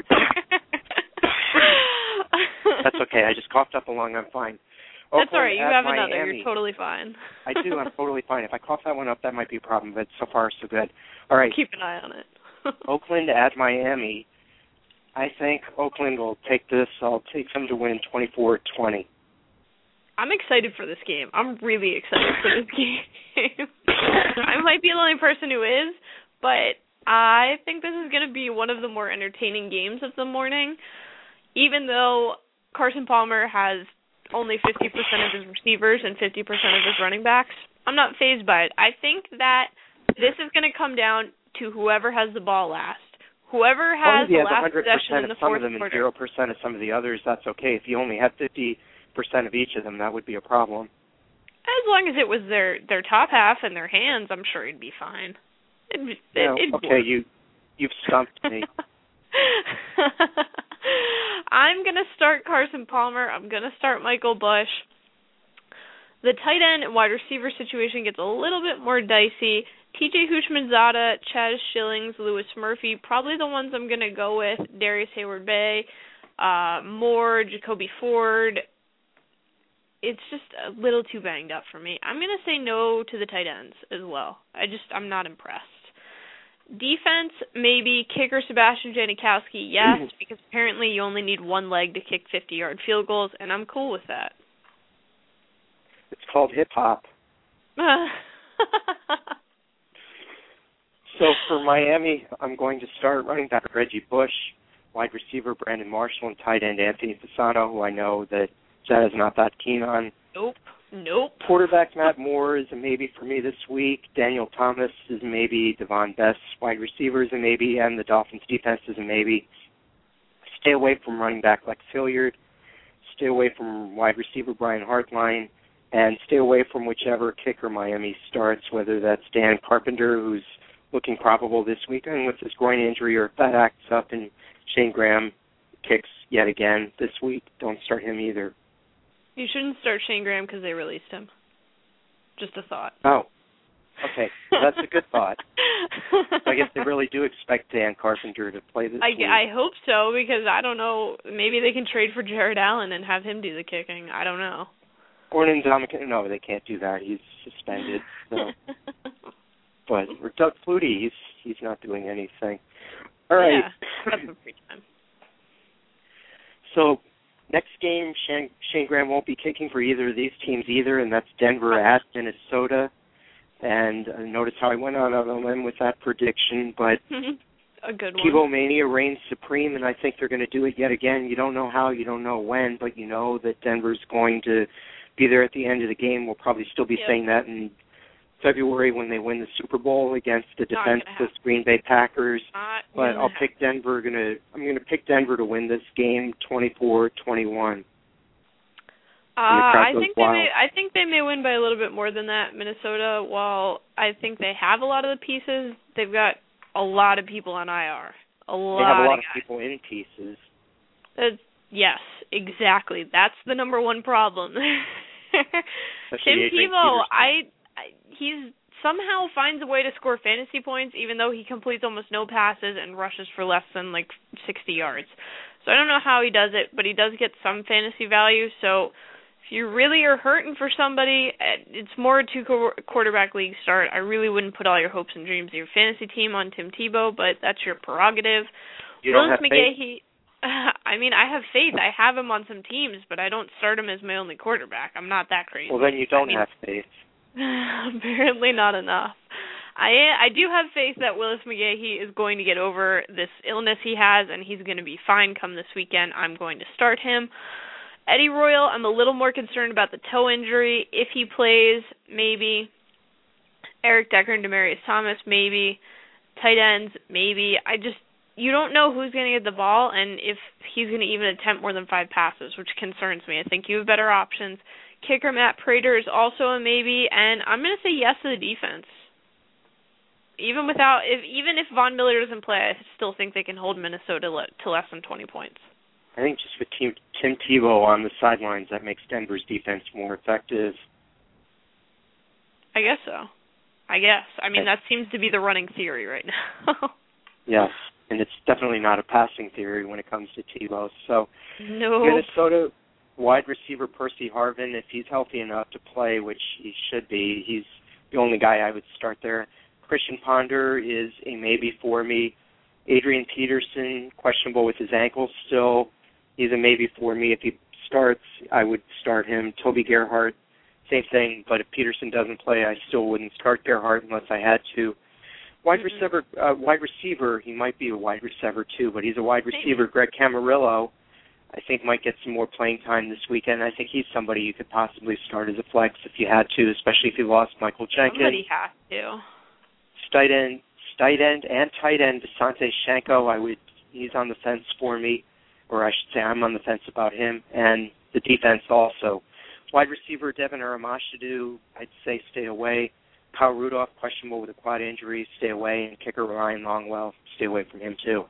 That's okay. I just coughed up a lung. I'm fine. That's Oakland all right. You have Miami. another. You're totally fine. I do. I'm totally fine. If I cough that one up, that might be a problem, but so far so good. All right. Keep an eye on it. Oakland at Miami. I think Oakland will take this. I'll take them to win twenty-four twenty. I'm excited for this game. I'm really excited for this game. I might be the only person who is, but I think this is going to be one of the more entertaining games of the morning, even though Carson Palmer has only fifty percent of his receivers and fifty percent of his running backs. I'm not fazed by it. I think that this is going to come down to whoever has the ball last. Whoever has the last possession in the fourth quarter. Some of them and zero percent of some of the others, that's okay. If you only had fifty percent of each of them, that would be a problem. As long as it was their, their top half in their hands, I'm sure he'd be fine. It, it, no, it okay, work. you, you've stumped me. I'm going to start Carson Palmer. I'm going to start Michael Bush. The tight end and wide receiver situation gets a little bit more dicey. T J Houshmandzadeh, Chaz Schillings, Lewis Murphy, probably the ones I'm going to go with. Darius Hayward-Bay, uh, Moore, Jacoby Ford. It's just a little too banged up for me. I'm going to say no to the tight ends as well. I just, I'm not impressed. Defense, maybe. Kicker Sebastian Janikowski, yes, because apparently you only need one leg to kick fifty-yard field goals, and I'm cool with that. It's called hip-hop. So for Miami, I'm going to start running back Reggie Bush, wide receiver Brandon Marshall, and tight end Anthony Fasano, who I know that Zed is not that keen on. Nope. Nope. Quarterback Matt Moore is a maybe for me this week. Daniel Thomas is a maybe. Devon Best, wide receivers, a maybe. And the Dolphins defense is a maybe. stay away from running back Lex Hilliard, stay away from wide receiver Brian Hartline, and stay away from whichever kicker Miami starts, whether that's Dan Carpenter, who's looking probable this weekend with his groin injury, or if that acts up and Shane Graham kicks yet again this week, don't start him either. You shouldn't start Shane Graham because they released him. Just a thought. Oh, okay. Well, that's a good thought. So I guess they really do expect Dan Carpenter to play this I, week. I hope so, because I don't know. Maybe they can trade for Jared Allen and have him do the kicking. I don't know. Gordon Dominican, no, they can't do that. He's suspended. So. But or Doug Flutie, he's he's not doing anything. All right. Yeah, that's a free time. So next game, Shane, Shane Graham won't be kicking for either of these teams either, and that's Denver at Minnesota. And uh, notice how I went out on a limb with that prediction, but a good one. Tebow Mania reigns supreme, and I think they're going to do it yet again. You don't know how, you don't know when, but you know that Denver's going to be there at the end of the game. We'll probably still be yep. saying that in February when they win the Super Bowl against the Not defenseless Green Bay Packers. Not but I'll pick Denver. Gonna I'm going to pick Denver to win this game, twenty-four twenty-one. Uh, I think they may. I think they may win by a little bit more than that. Minnesota, while I think they have a lot of the pieces, they've got a lot of people on I R. A lot. They have a lot of, of people in pieces. Uh, yes, exactly. That's the number one problem. Tim Tebow, I, I he's somehow finds a way to score fantasy points, even though he completes almost no passes and rushes for less than like sixty yards. So I don't know how he does it, but he does get some fantasy value. So if you really are hurting for somebody, it's more a two-quarterback league start. I really wouldn't put all your hopes and dreams of your fantasy team on Tim Tebow, but that's your prerogative. You don't Willis have McGahee, I mean, I have faith. I have him on some teams, but I don't start him as my only quarterback. I'm not that crazy. Well, then you don't I mean, have faith. Apparently not enough. I I do have faith that Willis McGahee is going to get over this illness he has, and he's going to be fine come this weekend. I'm going to start him. Eddie Royal, I'm a little more concerned about the toe injury. If he plays, maybe. Eric Decker and Demaryius Thomas, maybe. Tight ends, maybe. I just, you don't know who's going to get the ball and if he's going to even attempt more than five passes, which concerns me. I think you have better options. Kicker Matt Prater is also a maybe, and I'm going to say yes to the defense. Even without, if even if Von Miller doesn't play, I still think they can hold Minnesota le- to less than twenty points. I think just with Tim, Tim Tebow on the sidelines, that makes Denver's defense more effective. I guess so. I guess. I mean, Okay. that seems to be the running theory right now. Yes, and it's definitely not a passing theory when it comes to Tebow. So no. Minnesota wide receiver Percy Harvin, if he's healthy enough to play, which he should be, he's the only guy I would start there. Christian Ponder is a maybe for me. Adrian Peterson, questionable with his ankle still. He's a maybe for me. If he starts, I would start him. Toby Gerhart, same thing, but if Peterson doesn't play, I still wouldn't start Gerhart unless I had to. Wide mm-hmm. receiver, uh, wide receiver, he might be a wide receiver too, but he's a wide receiver. Greg Camarillo, I think might get some more playing time this weekend. I think he's somebody you could possibly start as a flex if you had to, especially if you lost Michael Jenkins. Somebody has to. Tight end, tight end, and tight end Desante Shanko, I would. He's on the fence for me, or I should say, I'm on the fence about him, and the defense also. Wide receiver Devin Aramashadu, I'd say stay away. Kyle Rudolph, questionable with a quad injury, stay away, and kicker Ryan Longwell, stay away from him too.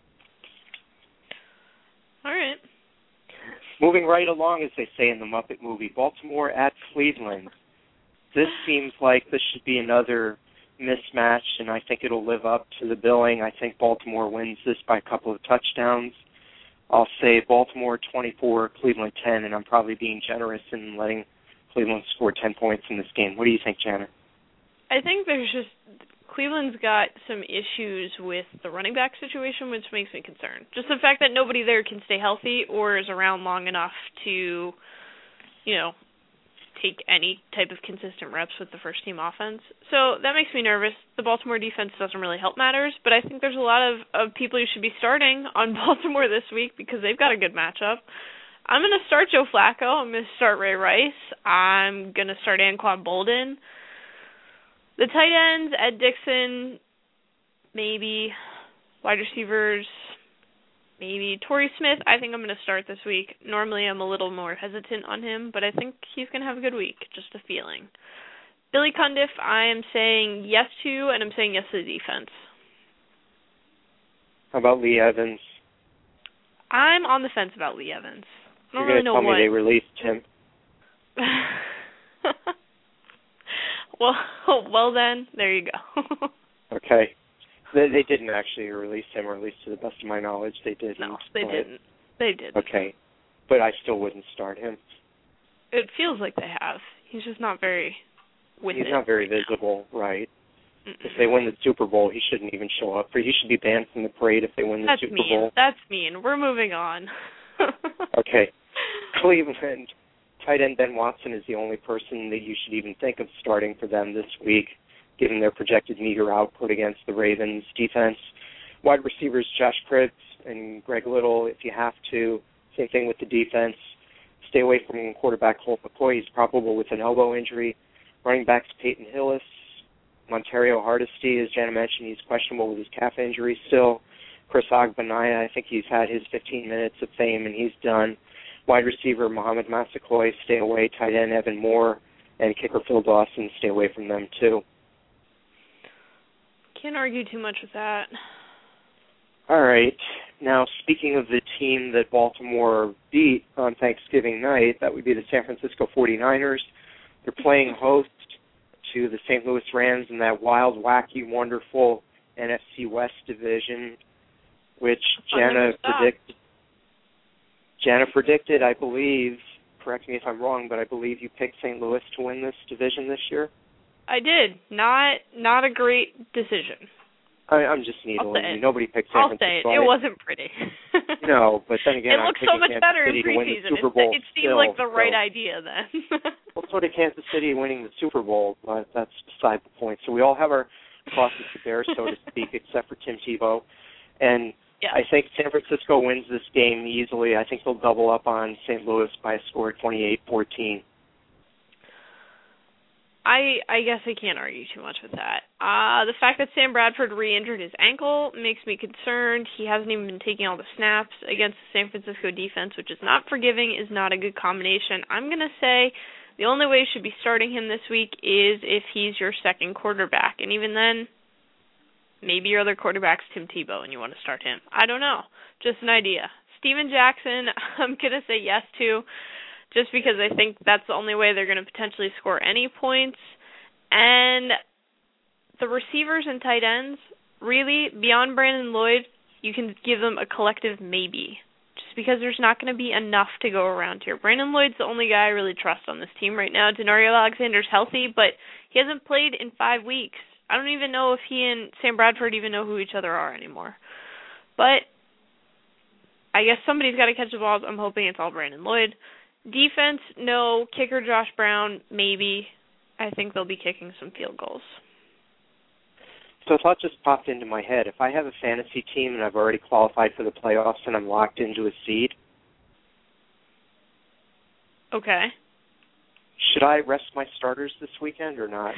All right. Moving right along, as they say in the Muppet movie, Baltimore at Cleveland. This seems like this should be another mismatch, and I think it'll live up to the billing. I think Baltimore wins this by a couple of touchdowns. I'll say Baltimore twenty-four, Cleveland ten, and I'm probably being generous in letting Cleveland score ten points in this game. What do you think, Janet? I think there's just Cleveland's got some issues with the running back situation, which makes me concerned. Just the fact that nobody there can stay healthy or is around long enough to, you know, take any type of consistent reps with the first team offense. So that makes me nervous. The Baltimore defense doesn't really help matters, but I think there's a lot of, of people you should be starting on Baltimore this week because they've got a good matchup. I'm going to start Joe Flacco. I'm going to start Ray Rice. I'm going to start Anquan Bolden. The tight ends, Ed Dixon, maybe. Wide receivers, maybe. Torrey Smith, I think I'm going to start this week. Normally I'm a little more hesitant on him, but I think he's going to have a good week. Just a feeling. Billy Cundiff, I am saying yes to, and I'm saying yes to the defense. How about Lee Evans? I'm on the fence about Lee Evans. I don't You're really going to know tell what. me they released him. well, well then, there you go. Okay. They, they didn't actually release him, or at least to the best of my knowledge, they didn't. No, they but, didn't. They didn't. Okay. But I still wouldn't start him. It feels like they have. He's just not very with He's it not very right visible, now. right? Mm-mm. If they win the Super Bowl, he shouldn't even show up. Or he should be banned from the parade if they win the That's Super mean. Bowl. That's mean. We're moving on. Okay. Cleveland. Tight end Ben Watson is the only person that you should even think of starting for them this week, given their projected meager output against the Ravens defense. Wide receivers Josh Cribbs and Greg Little, if you have to. Same thing with the defense. Stay away from quarterback Colt McCoy. He's probable with an elbow injury. Running backs Peyton Hillis. Montario Hardesty, as Jana mentioned, he's questionable with his calf injury still. Chris Agbanaya, I think he's had his fifteen minutes of fame and he's done. Wide receiver Mohamed Massaquoi, stay away. Tight end Evan Moore and kicker Phil Dawson, stay away from them too. Can't argue too much with that. All right. Now, speaking of the team that Baltimore beat on Thanksgiving night, that would be the San Francisco forty-niners. They're playing host to the Saint Louis Rams in that wild, wacky, wonderful N F C West division, which Jana predicted. Jana predicted, I believe, correct me if I'm wrong, but I believe you picked Saint Louis to win this division this year? I did. Not not a great decision. I, I'm just needling you. Nobody picked San I'll Francisco. say it. It wasn't pretty. No, but then again, it I'm looked so much Kansas better City in to win the preseason. Super Bowl It, it seemed still, like the right so. idea then. Well, so did Kansas City winning the Super Bowl, but that's beside the point. So we all have our crosses to bear, so to speak, except for Tim Tebow. And yeah. I think San Francisco wins this game easily. I think they'll double up on Saint Louis by a score of twenty-eight fourteen. I I guess I can't argue too much with that. Uh, the fact that Sam Bradford re-injured his ankle makes me concerned. He hasn't even been taking all the snaps against the San Francisco defense, which is not forgiving, is not a good combination. I'm going to say the only way you should be starting him this week is if he's your second quarterback. And even then, maybe your other quarterback's Tim Tebow and you want to start him. I don't know. Just an idea. Steven Jackson, I'm going to say yes to, just because I think that's the only way they're going to potentially score any points. And the receivers and tight ends, really, beyond Brandon Lloyd, you can give them a collective maybe, just because there's not going to be enough to go around here. Brandon Lloyd's the only guy I really trust on this team right now. Denario Alexander's healthy, but he hasn't played in five weeks. I don't even know if he and Sam Bradford even know who each other are anymore. But I guess somebody's got to catch the ball. I'm hoping it's all Brandon Lloyd. Defense, no. Kicker Josh Brown, maybe. I think they'll be kicking some field goals. So a thought just popped into my head. If I have a fantasy team and I've already qualified for the playoffs and I'm locked into a seed, okay, should I rest my starters this weekend or not?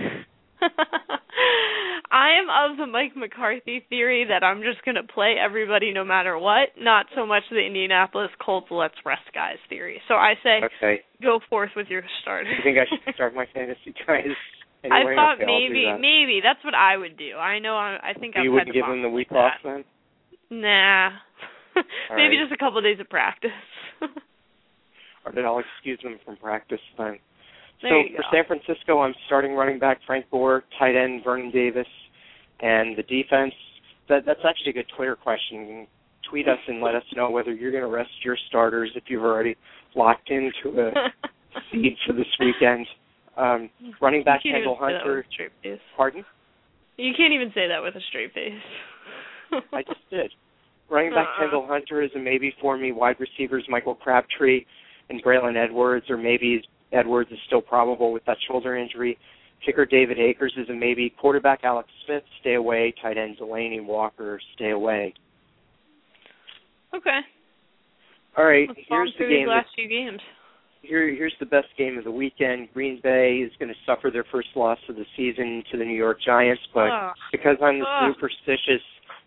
I am of the Mike McCarthy theory that I'm just going to play everybody no matter what, not so much the Indianapolis Colts let's rest guys theory. So I say okay. Go forth with your starters. You think I should start my fantasy guys anyway? I thought okay, maybe, that. maybe. That's what I would do. I know I, I think so I've you had wouldn't to give them the week like off that. then? Nah. Maybe right. just a couple of days of practice. Or then I'll excuse them from practice then. There so you for go. San Francisco, I'm starting running back Frank Gore, tight end Vernon Davis, and the defense. That that's actually a good Twitter question. Tweet us and let us know whether you're going to rest your starters if you've already locked into a seed for this weekend. Um, running back Kendall Hunter. Pardon? You can't even say that with a straight face. I just did. Running back uh-uh. Kendall Hunter is a maybe for me. Wide receivers Michael Crabtree and Braylon Edwards, or maybe Edwards is still probable with that shoulder injury. Kicker David Akers is a maybe. Quarterback Alex Smith, stay away. Tight end Delaney Walker, stay away. Okay. All right, Let's here's the game. game. Last few games. Here, here's the best game of the weekend. Green Bay is going to suffer their first loss of the season to the New York Giants, but Ugh. because I'm the Ugh. superstitious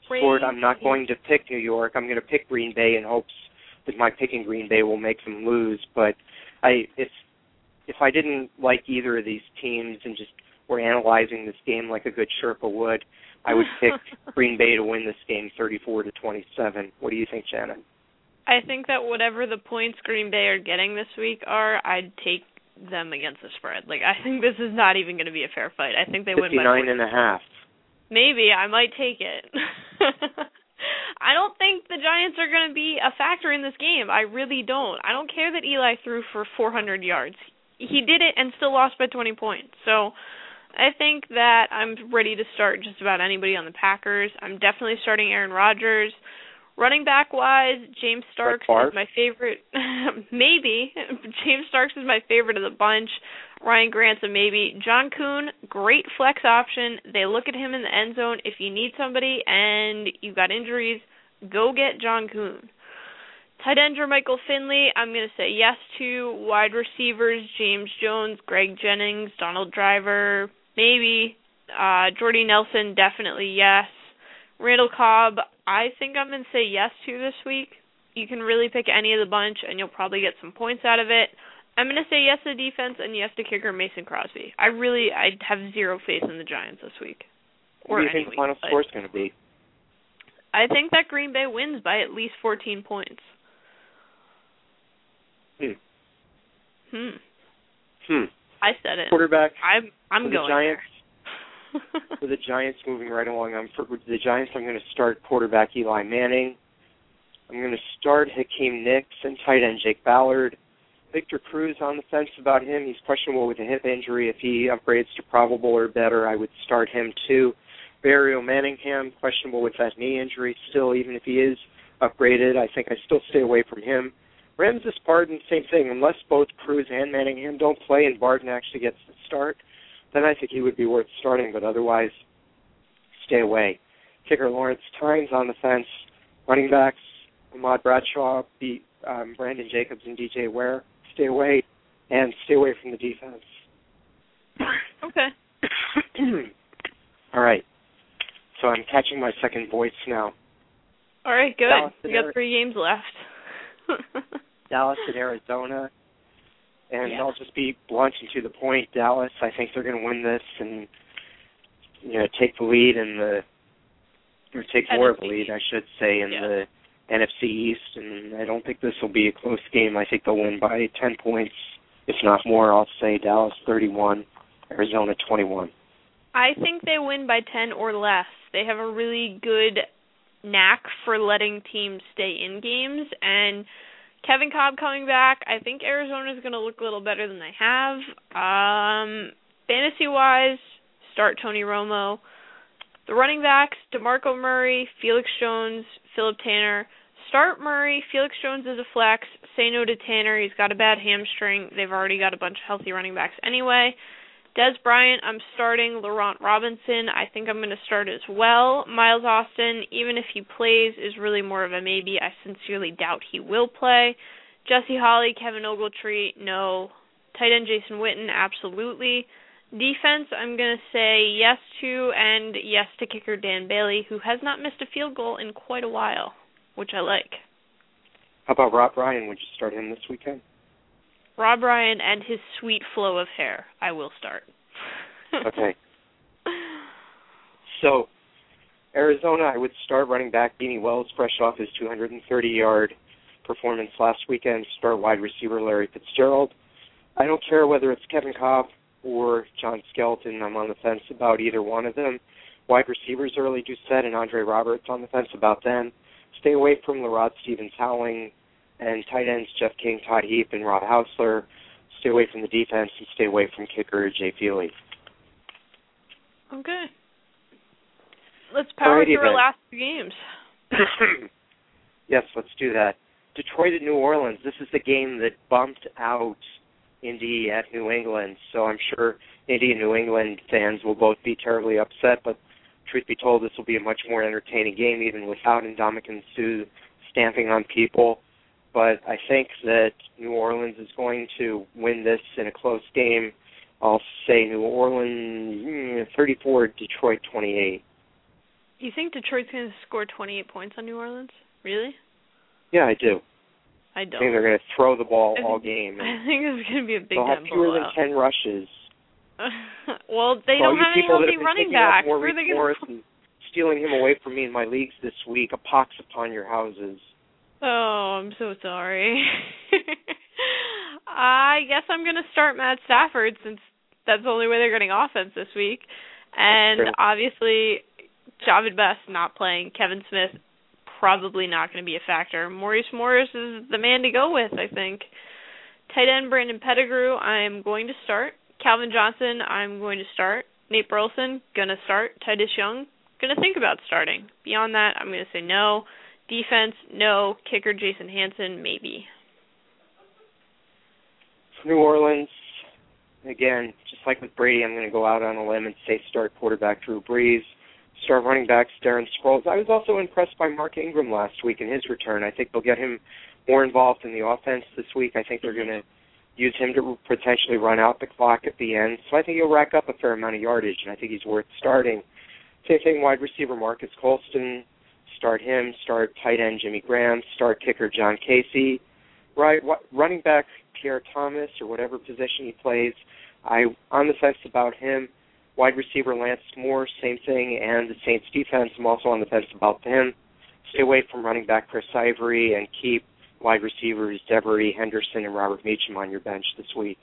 Sport, I'm not going to pick New York. I'm going to pick Green Bay in hopes that my picking Green Bay will make them lose. But I, if if I didn't like either of these teams and just were analyzing this game like a good Sherpa would, I would pick Green Bay to win this game thirty-four to twenty-seven. What do you think, Shannon? I think that whatever the points Green Bay are getting this week are, I'd take them against the spread. Like, I think this is not even going to be a fair fight. I think they win by fifty-nine and a half. Maybe. I might take it. I don't think the Giants are going to be a factor in this game. I really don't. I don't care that Eli threw for four hundred yards. He did it and still lost by twenty points. So I think that I'm ready to start just about anybody on the Packers. I'm definitely starting Aaron Rodgers. Running back-wise, James Starks is my favorite. Maybe. James Starks is my favorite of the bunch. Ryan Grant's a maybe. John Kuhn, great flex option. They look at him in the end zone. If you need somebody and you've got injuries, go get John Kuhn. Tight end Jermichael Finley, I'm going to say yes to. Wide receivers, James Jones, Greg Jennings, Donald Driver, maybe. Uh, Jordy Nelson, definitely yes. Randall Cobb, I think I'm going to say yes to this week. You can really pick any of the bunch, and you'll probably get some points out of it. I'm going to say yes to the defense and yes to kicker Mason Crosby. I really, I have zero faith in the Giants this week. What do you think the final score is going to be? I think that Green Bay wins by at least fourteen points. Hmm. Hmm. Hmm. I said it. Quarterback. I'm. I'm for going the Giants. For the Giants, moving right along. I'm for the Giants. I'm going to start quarterback Eli Manning. I'm going to start Hakeem Nicks and tight end Jake Ballard. Victor Cruz on the fence about him. He's questionable with a hip injury. If he upgrades to probable or better, I would start him too. Barrio Manningham, questionable with that knee injury still, even if he is upgraded. I think I still stay away from him. Ramses Barden, same thing. Unless both Cruz and Manningham don't play and Barden actually gets the start, then I think he would be worth starting, but otherwise, stay away. Kicker Lawrence Tynes on the fence. Running backs, Ahmad Bradshaw, beat um, Brandon Jacobs and D J Ware. Stay away, and stay away from the defense. Okay. All right. So I'm catching my second voice now. All right, good. Dallas You got three games left. Dallas and Arizona. And yeah. I'll just be blunt and to the point. Dallas, I think they're going to win this and you know take the lead in the or take more of the lead, I should say, in yeah. the N F C East. And I don't think this will be a close game. I think they'll win by ten points, if not more. I'll say Dallas thirty-one, Arizona twenty-one. I think they win by ten or less. They have a really good knack for letting teams stay in games, and Kevin Cobb coming back, I think Arizona is going to look a little better than they have. Um, fantasy-wise, start Tony Romo. The running backs, DeMarco Murray, Felix Jones, Philip Tanner. Start Murray, Felix Jones is a flex. Say no to Tanner. He's got a bad hamstring. They've already got a bunch of healthy running backs anyway. Des Bryant, I'm starting. Laurent Robinson, I think I'm going to start as well. Miles Austin, even if he plays, is really more of a maybe. I sincerely doubt he will play. Jesse Holley, Kevin Ogletree, no. Tight end Jason Witten, absolutely. Defense, I'm going to say yes to, and yes to kicker Dan Bailey, who has not missed a field goal in quite a while, which I like. How about Rob Ryan? Would you start him this weekend? Rob Ryan and his sweet flow of hair, I will start. Okay. So, Arizona, I would start running back Beanie Wells, fresh off his two hundred thirty-yard performance last weekend. Start wide receiver Larry Fitzgerald. I don't care whether it's Kevin Cobb or John Skelton. I'm on the fence about either one of them. Wide receivers, Early Doucette and Andre Roberts, on the fence about them. Stay away from LaRod Stevens-Howling. And tight ends, Jeff King, Todd Heap, and Rob Hausler. Stay away from the defense and stay away from kicker Jay Feely. Okay. Let's power Alrighty through our then. last two games. Yes, let's do that. Detroit at New Orleans. This is the game that bumped out Indy at New England. So I'm sure Indy and New England fans will both be terribly upset. But truth be told, this will be a much more entertaining game, even without Ndamukong Suh stamping on people. But I think that New Orleans is going to win this in a close game. I'll say New Orleans thirty-four, Detroit twenty-eight. You think Detroit's going to score twenty-eight points on New Orleans? Really? Yeah, I do. I don't. I think they're going to throw the ball I think, all game. I think it's going to be a big They'll have fewer than ten rushes. Well, they so don't have any healthy running backs. Where are they going to... stealing him away from me in my leagues this week, a pox upon your houses. Oh, I'm so sorry. I guess I'm going to start Matt Stafford since that's the only way they're getting offense this week. And obviously, Javid Best not playing. Kevin Smith probably not going to be a factor. Maurice Morris is the man to go with, I think. Tight end Brandon Pettigrew, I'm going to start. Calvin Johnson, I'm going to start. Nate Burleson, going to start. Titus Young, going to think about starting. Beyond that, I'm going to say no. Defense, no. Kicker Jason Hanson, maybe. For New Orleans, again, just like with Brady, I'm going to go out on a limb and say start quarterback Drew Brees. Start running backs Darren Sproles. I was also impressed by Mark Ingram last week in his return. I think they'll get him more involved in the offense this week. I think they're going to use him to potentially run out the clock at the end. So I think he'll rack up a fair amount of yardage, and I think he's worth starting. Same thing, wide receiver Marcus Colston. Start him. Start tight end Jimmy Graham. Start kicker John Casey. Right, what, running back Pierre Thomas or whatever position he plays. I on the fence about him. Wide receiver Lance Moore, same thing, and the Saints defense, I'm also on the fence about him. Stay away from running back Chris Ivory and keep wide receivers Devery, Henderson, and Robert Meacham on your bench this week.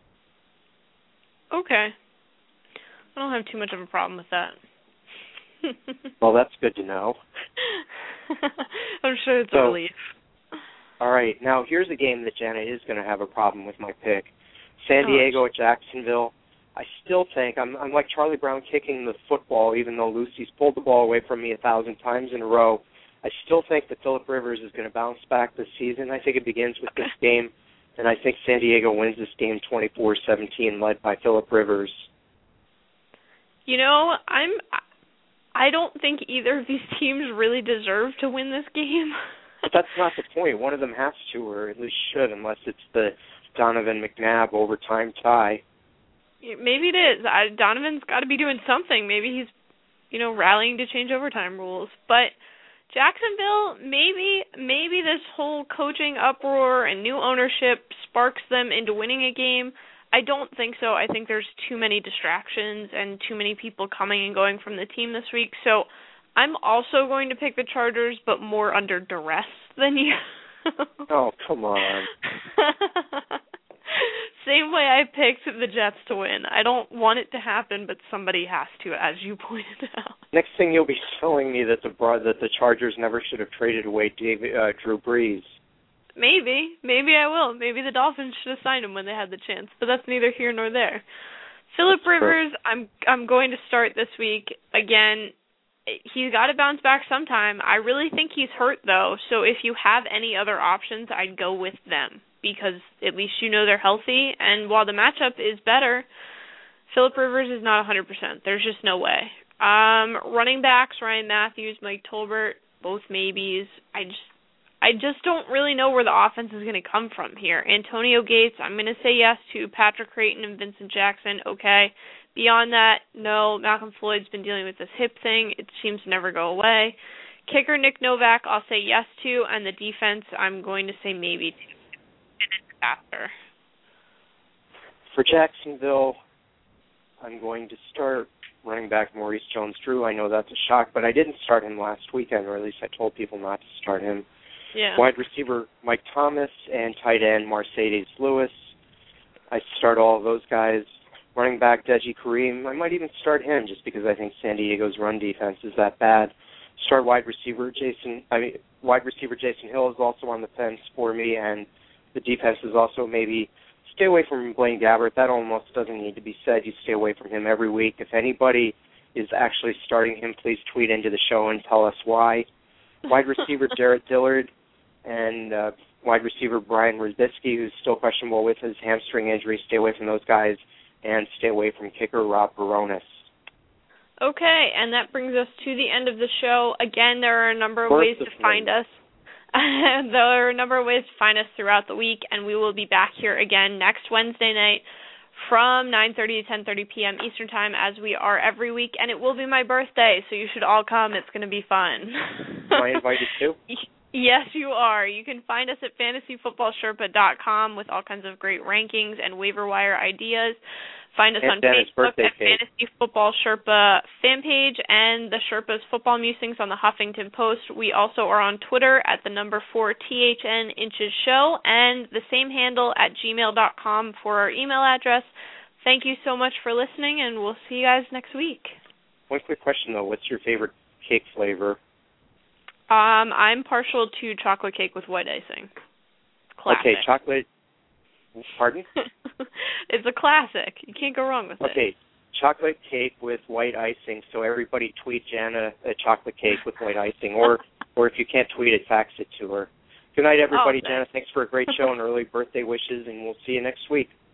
Okay. I don't have too much of a problem with that. Well, that's good to know. I'm sure it's so, a relief. All right. Now, here's a game that Janet is going to have a problem with my pick. San Diego oh. at Jacksonville. I still think, I'm, I'm like Charlie Brown kicking the football, even though Lucy's pulled the ball away from me a thousand times in a row. I still think that Phillip Rivers is going to bounce back this season. I think it begins with this game, and I think San Diego wins this game twenty-four seventeen, led by Phillip Rivers. You know, I'm... I don't think either of these teams really deserve to win this game. But that's not the point. One of them has to, or at least should, unless it's the Donovan McNabb overtime tie. Maybe it is. I, Donovan's got to be doing something. Maybe he's, you know, rallying to change overtime rules. But Jacksonville, maybe maybe this whole coaching uproar and new ownership sparks them into winning a game. I don't think so. I think there's too many distractions and too many people coming and going from the team this week. So I'm also going to pick the Chargers, but more under duress than you. Oh, come on. Same way I picked the Jets to win. I don't want it to happen, but somebody has to, as you pointed out. Next thing you'll be telling me that the that the Chargers never should have traded away David, uh, Drew Brees. Maybe. Maybe I will. Maybe the Dolphins should have signed him when they had the chance, but that's neither here nor there. Phillip Rivers, I'm I'm going to start this week. Again, he's got to bounce back sometime. I really think he's hurt, though, so if you have any other options, I'd go with them because at least you know they're healthy, and while the matchup is better, Phillip Rivers is not one hundred percent. There's just no way. Um, running backs, Ryan Matthews, Mike Tolbert, both maybes. I just I just don't really know where the offense is going to come from here. Antonio Gates, I'm going to say yes to. Patrick Creighton and Vincent Jackson, okay. Beyond that, no. Malcolm Floyd's been dealing with this hip thing. It seems to never go away. Kicker Nick Novak, I'll say yes to. And the defense, I'm going to say maybe to. After. For Jacksonville, I'm going to start running back Maurice Jones-Drew. I know that's a shock, but I didn't start him last weekend, or at least I told people not to start him. Yeah. Wide receiver Mike Thomas and tight end Mercedes Lewis. I start all of those guys. Running back Deji Kareem. I might even start him just because I think San Diego's run defense is that bad. Start wide receiver Jason. I mean, wide receiver Jason Hill is also on the fence for me, and the defense is also maybe stay away from Blaine Gabbert. That almost doesn't need to be said. You stay away from him every week. If anybody is actually starting him, please tweet into the show and tell us why. Wide receiver Jarrett Dillard and uh, wide receiver Brian Ruzitsky, who's still questionable with his hamstring injury. Stay away from those guys, and stay away from kicker Rob Baronis. Okay, and that brings us to the end of the show. Again, there are a number of First ways of to find all. us. There are a number of ways to find us throughout the week, and we will be back here again next Wednesday night from nine thirty to ten thirty p.m. Eastern Time, as we are every week, and it will be my birthday, so you should all come. It's going to be fun. Am I invited too? Yes, you are. You can find us at fantasy football sherpa dot com with all kinds of great rankings and waiver wire ideas. Find us and on Dennis Facebook at page. Fantasy Football Sherpa fan page and the Sherpa's Football Musings on the Huffington Post. We also are on Twitter at the number four T H N Inches Show and the same handle at gmail dot com for our email address. Thank you so much for listening, and we'll see you guys next week. One quick question, though. What's your favorite cake flavor? Um, I'm partial to chocolate cake with white icing. Classic. Okay, chocolate. Pardon? It's a classic. You can't go wrong with okay. it. Okay, chocolate cake with white icing. So everybody tweet Jana a chocolate cake with white icing, or or if you can't tweet it, fax it to her. Good night, everybody. Oh, Jana, thanks for a great show and early birthday wishes, and we'll see you next week.